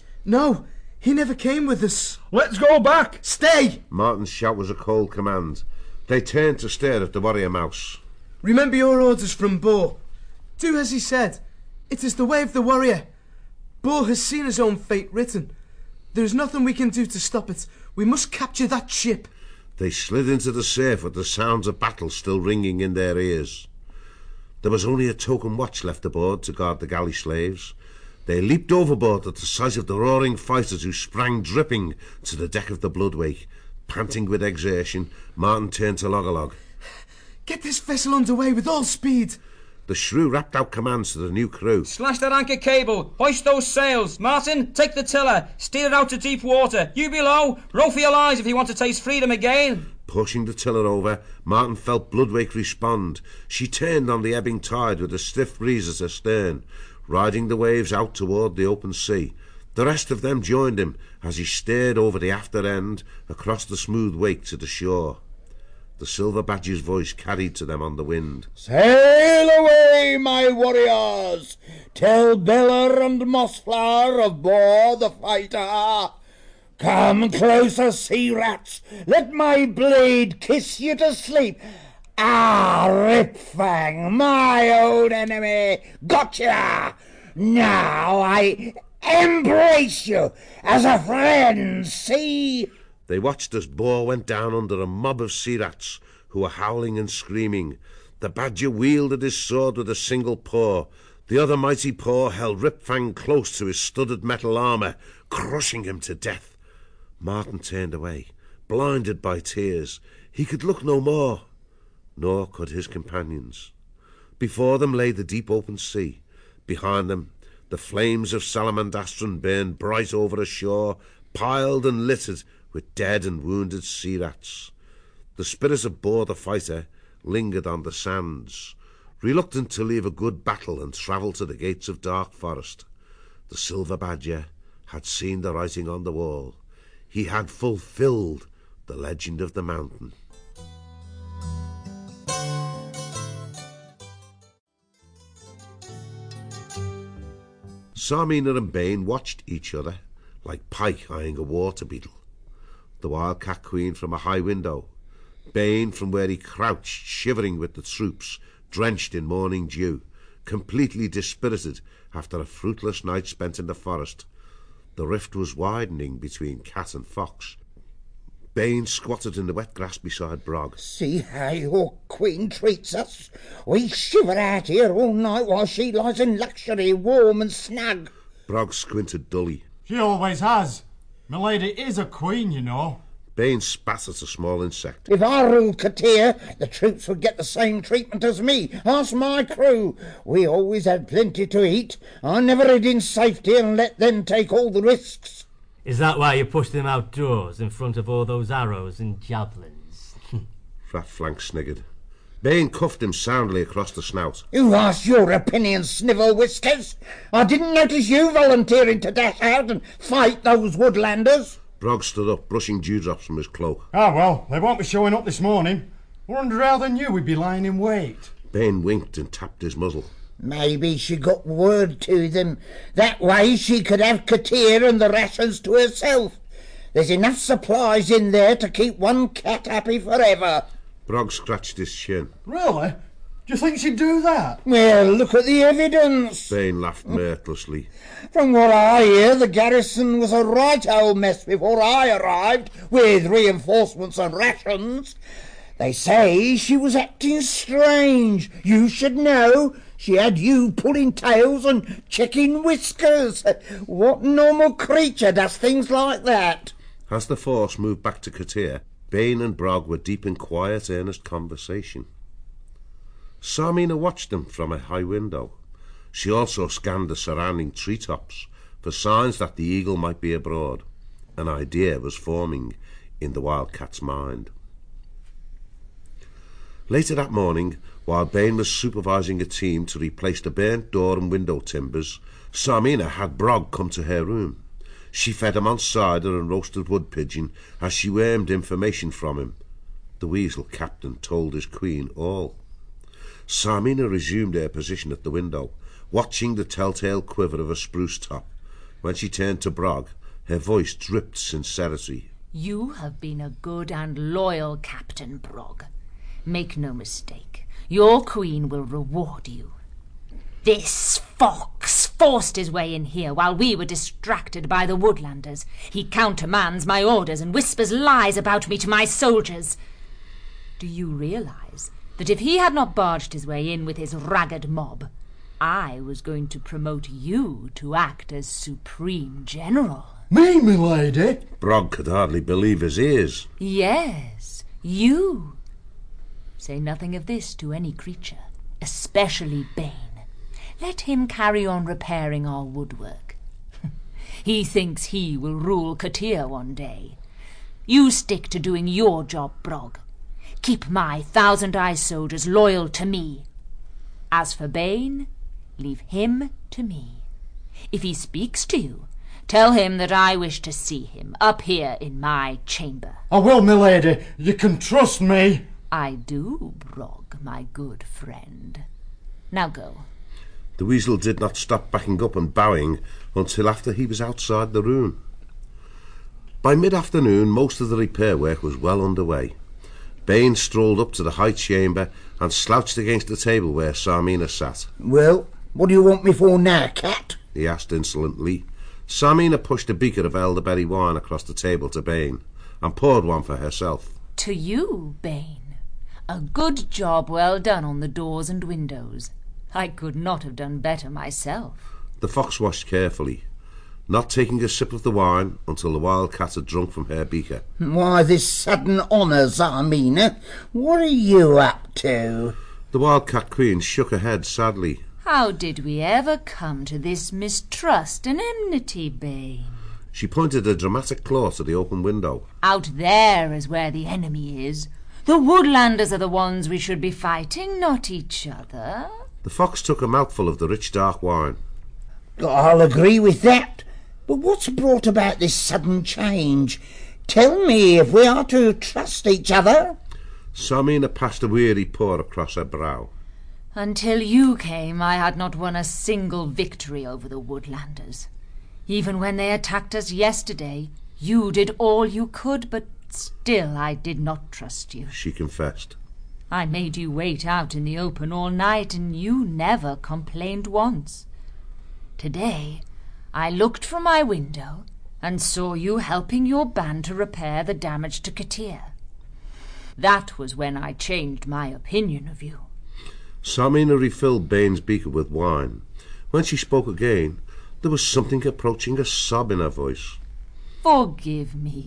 No, he never came with us. Let's go back. Stay! Martin's shout was a cold command. They turned to stare at the warrior mouse. Remember your orders from Boar. Do as he said. It is the way of the warrior. Boar has seen his own fate written. There is nothing we can do to stop it. We must capture that ship. They slid into the surf with the sounds of battle still ringing in their ears. There was only a token watch left aboard to guard the galley slaves. They leaped overboard at the sight of the roaring fighters who sprang dripping to the deck of the Bloodwake. Panting with exertion, Martin turned to Loggerlog. Get this vessel underway with all speed. The shrew rapped out commands to the new crew. Slash that anchor cable. Hoist those sails. Martin, take the tiller. Steer it out to deep water. You below, row for your lives if you want to taste freedom again. Pushing the tiller over, Martin felt Bloodwake respond. She turned on the ebbing tide with a stiff breeze at her stern, riding the waves out toward the open sea. The rest of them joined him as he steered over the after end across the smooth wake to the shore. The silver badger's voice carried to them on the wind. Sail away, my warriors! Tell Bella and Mossflower of Boar the fighter. Come closer, sea rats. Let my blade kiss you to sleep. Ah, Ripfang, my old enemy. Gotcha! Now I embrace you as a friend, see? They watched as Boar went down under a mob of sea rats who were howling and screaming. The badger wielded his sword with a single paw. The other mighty paw held Ripfang close to his studded metal armour, crushing him to death. Martin turned away, blinded by tears. He could look no more, nor could his companions. Before them lay the deep open sea. Behind them, the flames of Salamandastron burned bright over a shore, piled and littered with dead and wounded sea rats. The spirit of Boar the fighter lingered on the sands, reluctant to leave a good battle and travel to the gates of Dark Forest. The Silver Badger had seen the writing on the wall. He had fulfilled the legend of the mountain. Sarmina and Bane watched each other like pike eyeing a water beetle. The Wildcat Queen from a high window, Bane from where he crouched shivering with the troops, drenched in morning dew, completely dispirited after a fruitless night spent in the forest. The rift was widening between cat and fox. Bane squatted in the wet grass beside Brog. See how your queen treats us. We shiver out here all night while she lies in luxury, warm and snug. Brog squinted dully. She always has. Milady is a queen, you know. Bane spat at a small insect. If I ruled Katir, the troops would get the same treatment as me. Ask my crew. We always had plenty to eat. I never hid in safety and let them take all the risks. Is that why you pushed them outdoors in front of all those arrows and javelins? Fat Flank sniggered. Bane cuffed him soundly across the snout. You asked your opinion, Snivel Whiskers. I didn't notice you volunteering to dash out and fight those woodlanders. Brog stood up, brushing dewdrops from his cloak. Ah, well, they won't be showing up this morning. Wonder how they knew we'd be lying in wait. Bane winked and tapped his muzzle. Maybe she got word to them. That way she could have Katir and the rations to herself. There's enough supplies in there to keep one cat happy forever. Brog scratched his chin. Really? Do you think she'd do that? Well, look at the evidence. Bane laughed mirthlessly. From what I hear, the garrison was a right old mess before I arrived, with reinforcements and rations. They say she was acting strange. You should know. She had you pulling tails and checking whiskers. What normal creature does things like that? As the force moved back to Katir, Bane and Brog were deep in quiet, earnest conversation. Sarmina watched them from a high window. She also scanned the surrounding treetops for signs that the eagle might be abroad. An idea was forming in the Wildcat's mind. Later that morning, while Bane was supervising a team to replace the burnt door and window timbers, Sarmina had Brog come to her room. She fed him on cider and roasted wood pigeon as she wormed information from him. The weasel captain told his queen all. Sarmina resumed her position at the window, watching the telltale quiver of a spruce top. When she turned to Brog, her voice dripped sincerity. You have been a good and loyal captain, Brog. Make no mistake, your queen will reward you. This fox forced his way in here while we were distracted by the woodlanders. He countermands my orders and whispers lies about me to my soldiers. Do you realize that if he had not barged his way in with his ragged mob, I was going to promote you to act as supreme general? Me, milady? Brog could hardly believe his ears. Yes, you. Say nothing of this to any creature, especially Bane. Let him carry on repairing our woodwork. He thinks he will rule Katir one day. You stick to doing your job, Brog. Keep my Thousand Eye soldiers loyal to me. As for Bane, leave him to me. If he speaks to you, tell him that I wish to see him up here in my chamber. I will, milady. You can trust me. I do, Brog, my good friend. Now go. The weasel did not stop backing up and bowing until after he was outside the room. By mid-afternoon, most of the repair work was well underway. Bane strolled up to the high chamber and slouched against the table where Sarmina sat. Well, What do you want me for now, cat? He asked insolently. Samina pushed a beaker of elderberry wine across the table to Bane and poured one for herself. To you, Bane. A good job well done on the doors and windows. I could not have done better myself. The fox washed carefully, not taking a sip of the wine until the wild cat had drunk from her beaker. Why this sudden honour, Zarmina? What are you up to? The wild cat queen shook her head sadly. How did we ever come to this mistrust and enmity, Bane? She pointed a dramatic claw to the open window. Out there is where the enemy is. The Woodlanders are the ones we should be fighting, not each other. The fox took a mouthful of the rich dark wine. I'll agree with that. But what's brought about this sudden change? Tell me if we are to trust each other. Samina passed a weary pour across her brow. Until you came, I had not won a single victory over the Woodlanders. Even when they attacked us yesterday, you did all you could, but still I did not trust you. She confessed. I made you wait out in the open all night, and you never complained once. Today, I looked from my window and saw you helping your band to repair the damage to Katir. That was when I changed my opinion of you. Samina refilled Bane's beaker with wine. When she spoke again, there was something approaching a sob in her voice. Forgive me.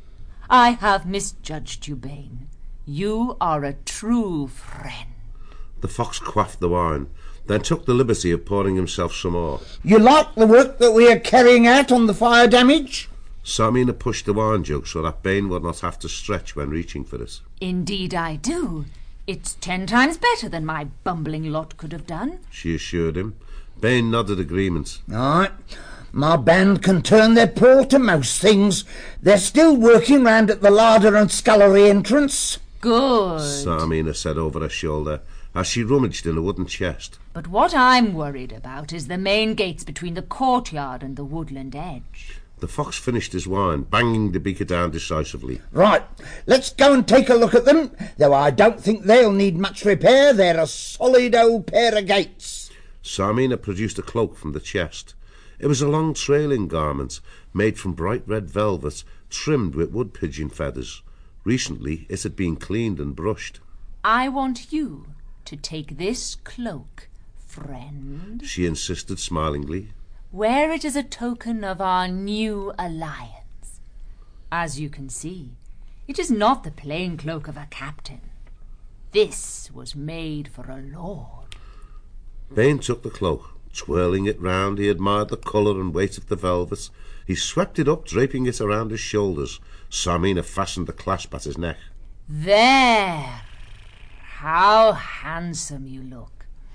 I have misjudged you, Bane. You are a true friend. The fox quaffed the wine, then took the liberty of pouring himself some more. You like the work that we are carrying out on the fire damage? Samina pushed the wine jug so that Bane would not have to stretch when reaching for it. Indeed I do. It's ten times better than my bumbling lot could have done, she assured him. Bane nodded agreement. All right. My band can turn their paw to most things. They're still working round at the larder and scullery entrance. Good, Samina said over her shoulder as she rummaged in a wooden chest. But what I'm worried about is the main gates between the courtyard and the woodland edge. The fox finished his wine, banging the beaker down decisively. Right, let's go and take a look at them, though I don't think they'll need much repair. They're a solid old pair of gates. Samina produced a cloak from the chest. It was a long trailing garment made from bright red velvet, trimmed with wood pigeon feathers. Recently it had been cleaned and brushed. I want you to take this cloak, friend, she insisted smilingly. Wear it as a token of our new alliance. As you can see, it is not the plain cloak of a captain. This was made for a lord. Bane took the cloak. Twirling it round, he admired the colour and weight of the velvet. He swept it up, draping it around his shoulders. Samina fastened the clasp at his neck. There! How handsome you look.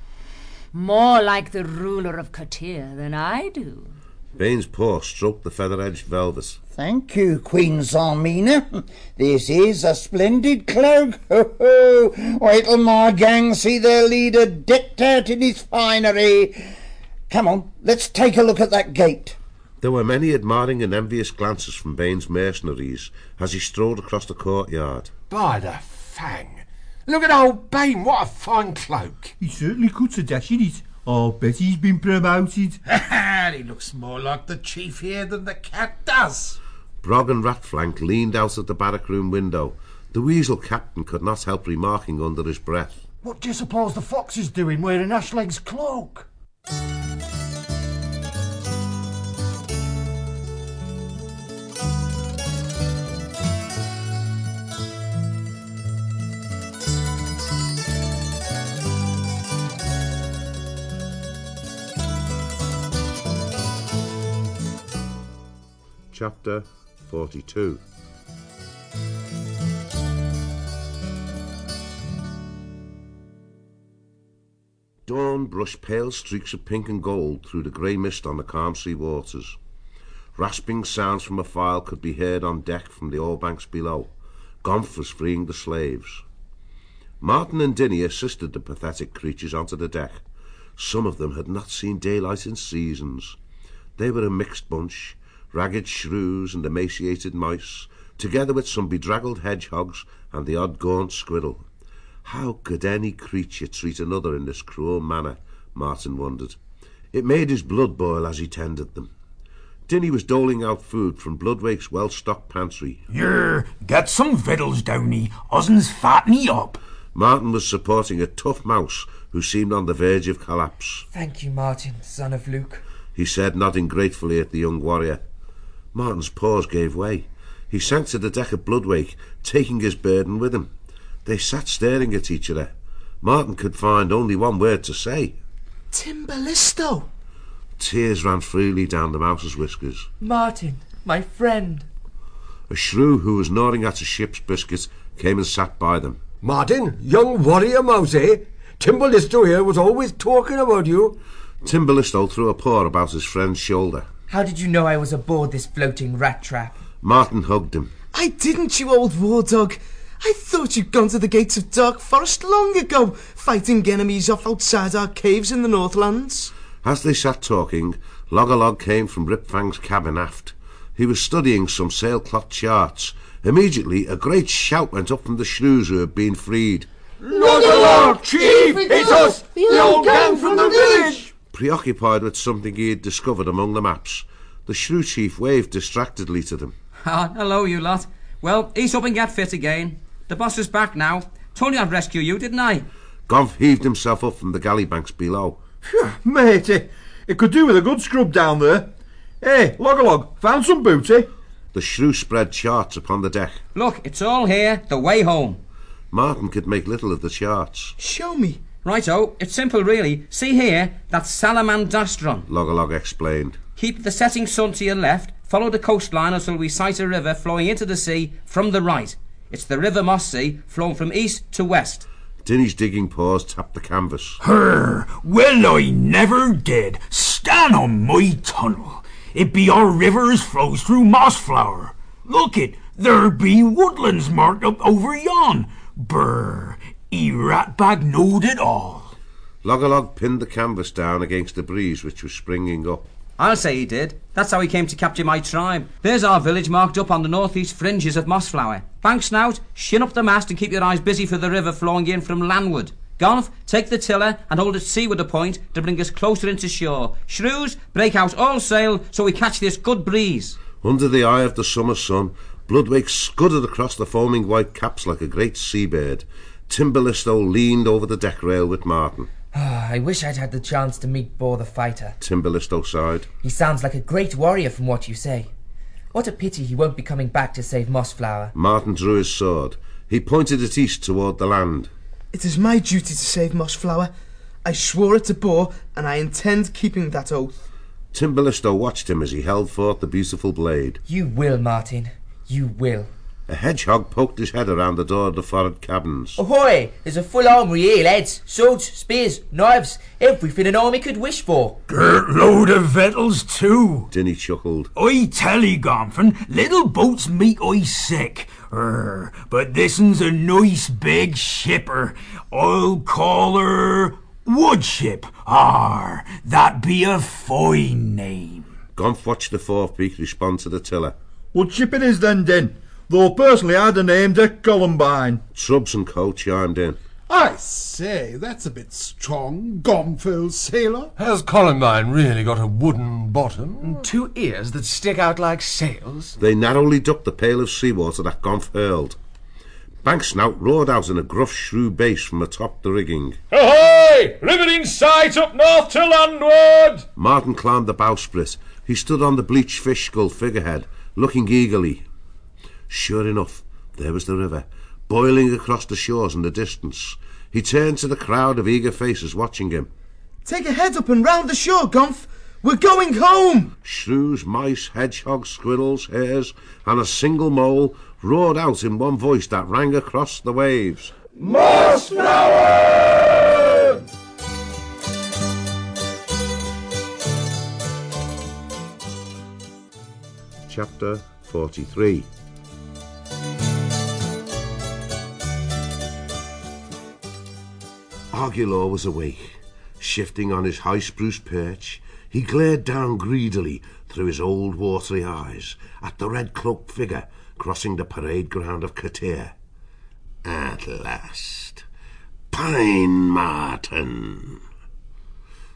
More like the ruler of Katir than I do. Bane's paw stroked the feather-edged velvet. Thank you, Queen Zarmina. This is a splendid cloak. Ho, ho. Wait till my gang see their leader decked out in his finery. Come on, let's take a look at that gate. There were many admiring and envious glances from Bane's mercenaries as he strode across the courtyard. By the fang! Look at old Bane, what a fine cloak! He certainly cuts a dash in it. I'll bet he's been promoted. He looks more like the chief here than the cat does. Brog and Ratflank leaned out at the barrack room window. The weasel captain could not help remarking under his breath. What do you suppose the fox is doing wearing Ashleg's cloak? Chapter forty-two. Dawn brushed pale streaks of pink and gold through the grey mist on the calm sea waters. Rasping sounds from a file could be heard on deck from the oar banks below. Gomph was freeing the slaves. Martin and Dinny assisted the pathetic creatures onto the deck. Some of them had not seen daylight in seasons. They were a mixed bunch, ragged shrews and emaciated mice, together with some bedraggled hedgehogs and the odd gaunt squirrel. How could any creature treat another in this cruel manner, Martin wondered. It made his blood boil as he tended them. Dinny was doling out food from Bloodwake's well-stocked pantry. Yer, get some victuals, Downey. Us'n's fatten ye up. Martin was supporting a tough mouse who seemed on the verge of collapse. Thank you, Martin, son of Luke, he said, nodding gratefully at the young warrior. Martin's paws gave way. He sank to the deck of Bloodwake, taking his burden with him. They sat staring at each other. Martin could find only one word to say. Timballisto! Tears ran freely down the mouse's whiskers. Martin, my friend. A shrew who was gnawing at a ship's biscuit came and sat by them. Martin, young warrior mouse, eh? Timballisto here was always talking about you. Timballisto threw a paw about his friend's shoulder. How did you know I was aboard this floating rat trap? Martin hugged him. I didn't, you old war dog. I thought you'd gone to the gates of Dark Forest long ago, fighting enemies off outside our caves in the Northlands. As they sat talking, Log-a-Log came from Ripfang's cabin aft. He was studying some sailcloth charts. Immediately, a great shout went up from the shrews who had been freed. Log-a-Log, Chief! It's us, the old gang from the village! Preoccupied with something he had discovered among the maps, the shrew chief waved distractedly to them. Ah, hello, you lot. Well, ease up and get fit again. The boss is back now. Told you I'd rescue you, didn't I? Gonf heaved himself up from the galley banks below. Phew, matey, it could do with a good scrub down there. Hey, Log-a-Log, found some booty? The shrew spread charts upon the deck. Look, it's all here, the way home. Martin could make little of the charts. Show me. Righto, it's simple really. See here, that's Salamandastron. Log-a-Log explained. Keep the setting sun to your left, follow the coastline until we sight a river flowing into the sea from the right. It's the River Moss Sea, flowing from east to west. Dinny's digging paws tapped the canvas. Her, well I never did. Stand on my tunnel. It be our river as flows through Mossflower. Look it, there be woodlands marked up over yon. Brr, e ratbag knowed it all. Log-a-Log pinned the canvas down against the breeze which was springing up. I'll say he did. That's how he came to capture my tribe. There's our village marked up on the northeast fringes of Mossflower. Bank snout, shin up the mast and keep your eyes busy for the river flowing in from landward. Gonf, take the tiller and hold it seaward a point to bring us closer into shore. Shrews, break out all sail so we catch this good breeze. Under the eye of the summer sun, Bloodwake scudded across the foaming white caps like a great seabird. Timballisto leaned over the deck rail with Martin. Oh, I wish I'd had the chance to meet Bor the fighter. Timballisto sighed. He sounds like a great warrior from what you say. What a pity he won't be coming back to save Mossflower. Martin drew his sword. He pointed it east toward the land. It is my duty to save Mossflower. I swore it to Bor, and I intend keeping that oath. Timballisto watched him as he held forth the beautiful blade. You will, Martin. You will. A hedgehog poked his head around the door of the forward cabins. Ahoy! There's a full armoury here, lads. Swords, spears, knives, everything an army could wish for. Gert load of victuals too. Dinny chuckled. I tell ye, Gonfin, little boats make I sick. Er, but this'n's a nice big shipper. I'll call her Woodship. Ar, that be a fine name. Gonf watched the forepeak respond to the tiller. Woodship it is then, Din. Though personally I'd have named it Columbine. Trubbs and Co chimed in. I say, that's a bit strong, Gonfil sailor. Has Columbine really got a wooden bottom? And two ears that stick out like sails? They narrowly ducked the pail of seawater that Gonf hurled. Banksnout roared out in a gruff shrew bass from atop the rigging. Ahoy! Riveting sight up north to landward! Martin climbed the bowsprit. He stood on the bleached fish skull figurehead, looking eagerly. Sure enough, there was the river, boiling across the shores in the distance. He turned to the crowd of eager faces watching him. Take a head up and round the shore, Gonf. We're going home! Shrews, mice, hedgehogs, squirrels, hares, and a single mole roared out in one voice that rang across the waves. Mossflower! Chapter forty-three. Argulaw was awake. Shifting on his high spruce perch, he glared down greedily through his old watery eyes at the red-cloaked figure crossing the parade ground of Katir. At last, Pine Martin.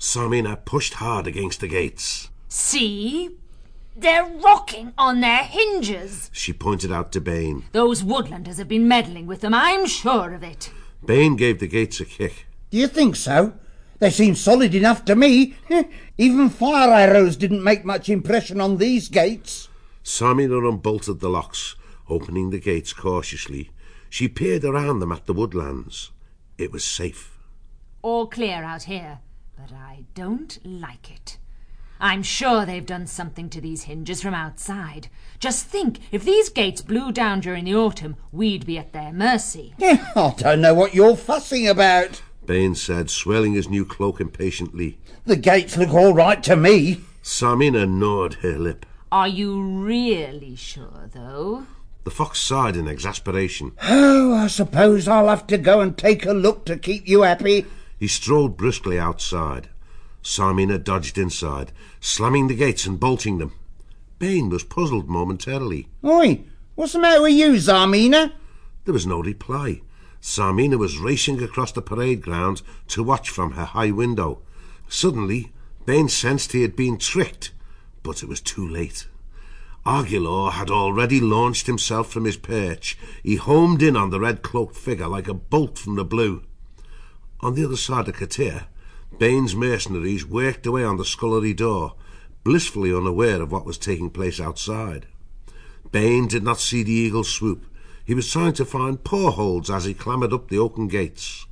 Sarmina pushed hard against the gates. See? They're rocking on their hinges. She pointed out to Bain. Those woodlanders have been meddling with them, I'm sure of it. Bain gave the gates a kick. Do you think so? They seem solid enough to me. Even fire arrows didn't make much impression on these gates. Sarmina unbolted the locks, opening the gates cautiously. She peered around them at the woodlands. It was safe. All clear out here, but I don't like it. I'm sure they've done something to these hinges from outside. Just think, if these gates blew down during the autumn, we'd be at their mercy. I don't know what you're fussing about, Bain said, swirling his new cloak impatiently. The gates look all right to me. Sarmina gnawed her lip. Are you really sure, though? The fox sighed in exasperation. Oh, I suppose I'll have to go and take a look to keep you happy. He strolled briskly outside. Sarmina dodged inside, slamming the gates and bolting them. Bain was puzzled momentarily. Oi, what's the matter with you, Sarmina? There was no reply. Sarmina was racing across the parade ground to watch from her high window. Suddenly, Bain sensed he had been tricked, but it was too late. Argulor had already launched himself from his perch. He homed in on the red-cloaked figure like a bolt from the blue. On the other side of Katir, Bain's mercenaries worked away on the scullery door, blissfully unaware of what was taking place outside. Bain did not see the eagle swoop. He was trying to find paw-holds as he clambered up the oaken gates.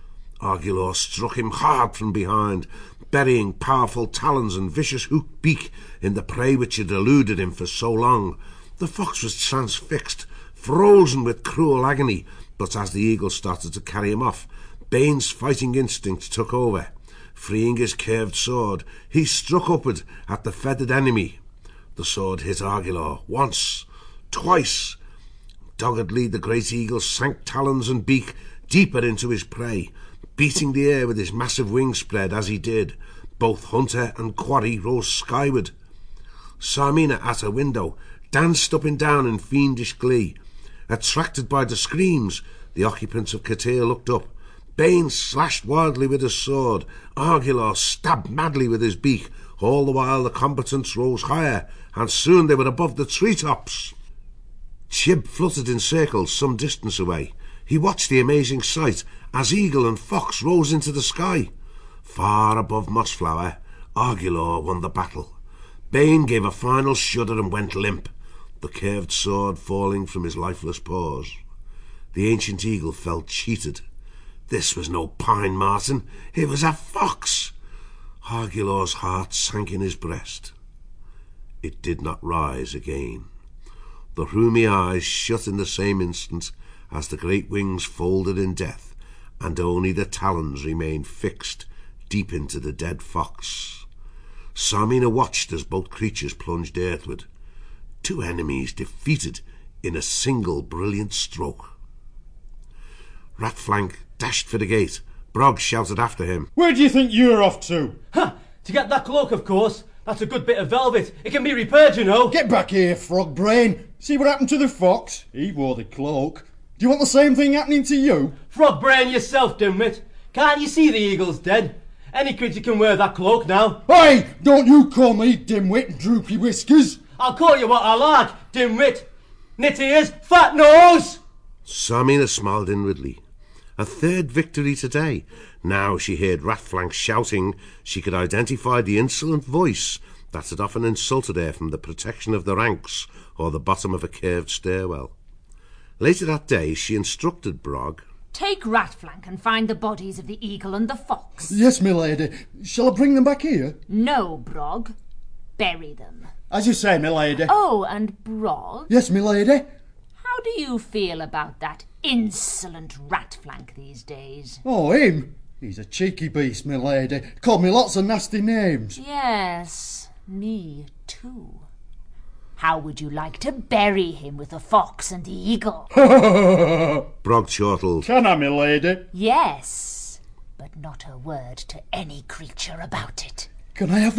Argulor struck him hard from behind, burying powerful talons and vicious hooked beak in the prey which had eluded him for so long. The fox was transfixed, frozen with cruel agony, but as the eagle started to carry him off, Bain's fighting instinct took over. Freeing his curved sword, he struck upward at the feathered enemy. The sword hit Argulor once, twice. Doggedly the great eagle sank talons and beak deeper into his prey, beating the air with his massive wing spread as he did. Both hunter and quarry rose skyward. Sarmina, at her window, danced up and down in fiendish glee. Attracted by the screams, the occupants of Katir looked up. Bain slashed wildly with his sword. Argulor stabbed madly with his beak. All the while the combatants rose higher, and soon they were above the treetops. Chib fluttered in circles some distance away. He watched the amazing sight as eagle and fox rose into the sky. Far above Mossflower, Argulor won the battle. Bain gave a final shudder and went limp, the curved sword falling from his lifeless paws. The ancient eagle felt cheated. This was no pine marten, it was a fox. Argulor's heart sank in his breast. It did not rise again. The rheumy eyes shut in the same instant as the great wings folded in death, and only the talons remained fixed deep into the dead fox. Sarmina watched as both creatures plunged earthward. Two enemies defeated in a single brilliant stroke. Ratflank dashed for the gate. Brog shouted after him. Where do you think you're off to? Ha! To get that cloak, of course. That's a good bit of velvet. It can be repaired, you know. Get back here, frog brain. See what happened to the fox? He wore the cloak. Do you want the same thing happening to you? Frog brain yourself, dimwit. Can't you see the eagle's dead? Any creature can wear that cloak now. Hey, don't you call me dimwit and droopy whiskers. I'll call you what I like, dimwit. Knit ears, fat nose. Sarmina smiled inwardly. A third victory today. Now she heard Ratflank shouting. She could identify the insolent voice that had often insulted her from the protection of the ranks or the bottom of a curved stairwell. Later that day she instructed Brog. Take Ratflank and find the bodies of the eagle and the fox. Yes, my lady. Shall I bring them back here? No, Brog. Bury them. As you say, my lady. Oh, and Brog? Yes, my lady. How do you feel about that insolent Ratflank these days? Oh, him? He's a cheeky beast, my lady. Called me lots of nasty names. Yes, me too. How would you like to bury him with the fox and the eagle? Brog chortled. Can I, my lady? Yes, but not a word to any creature about it. Can I have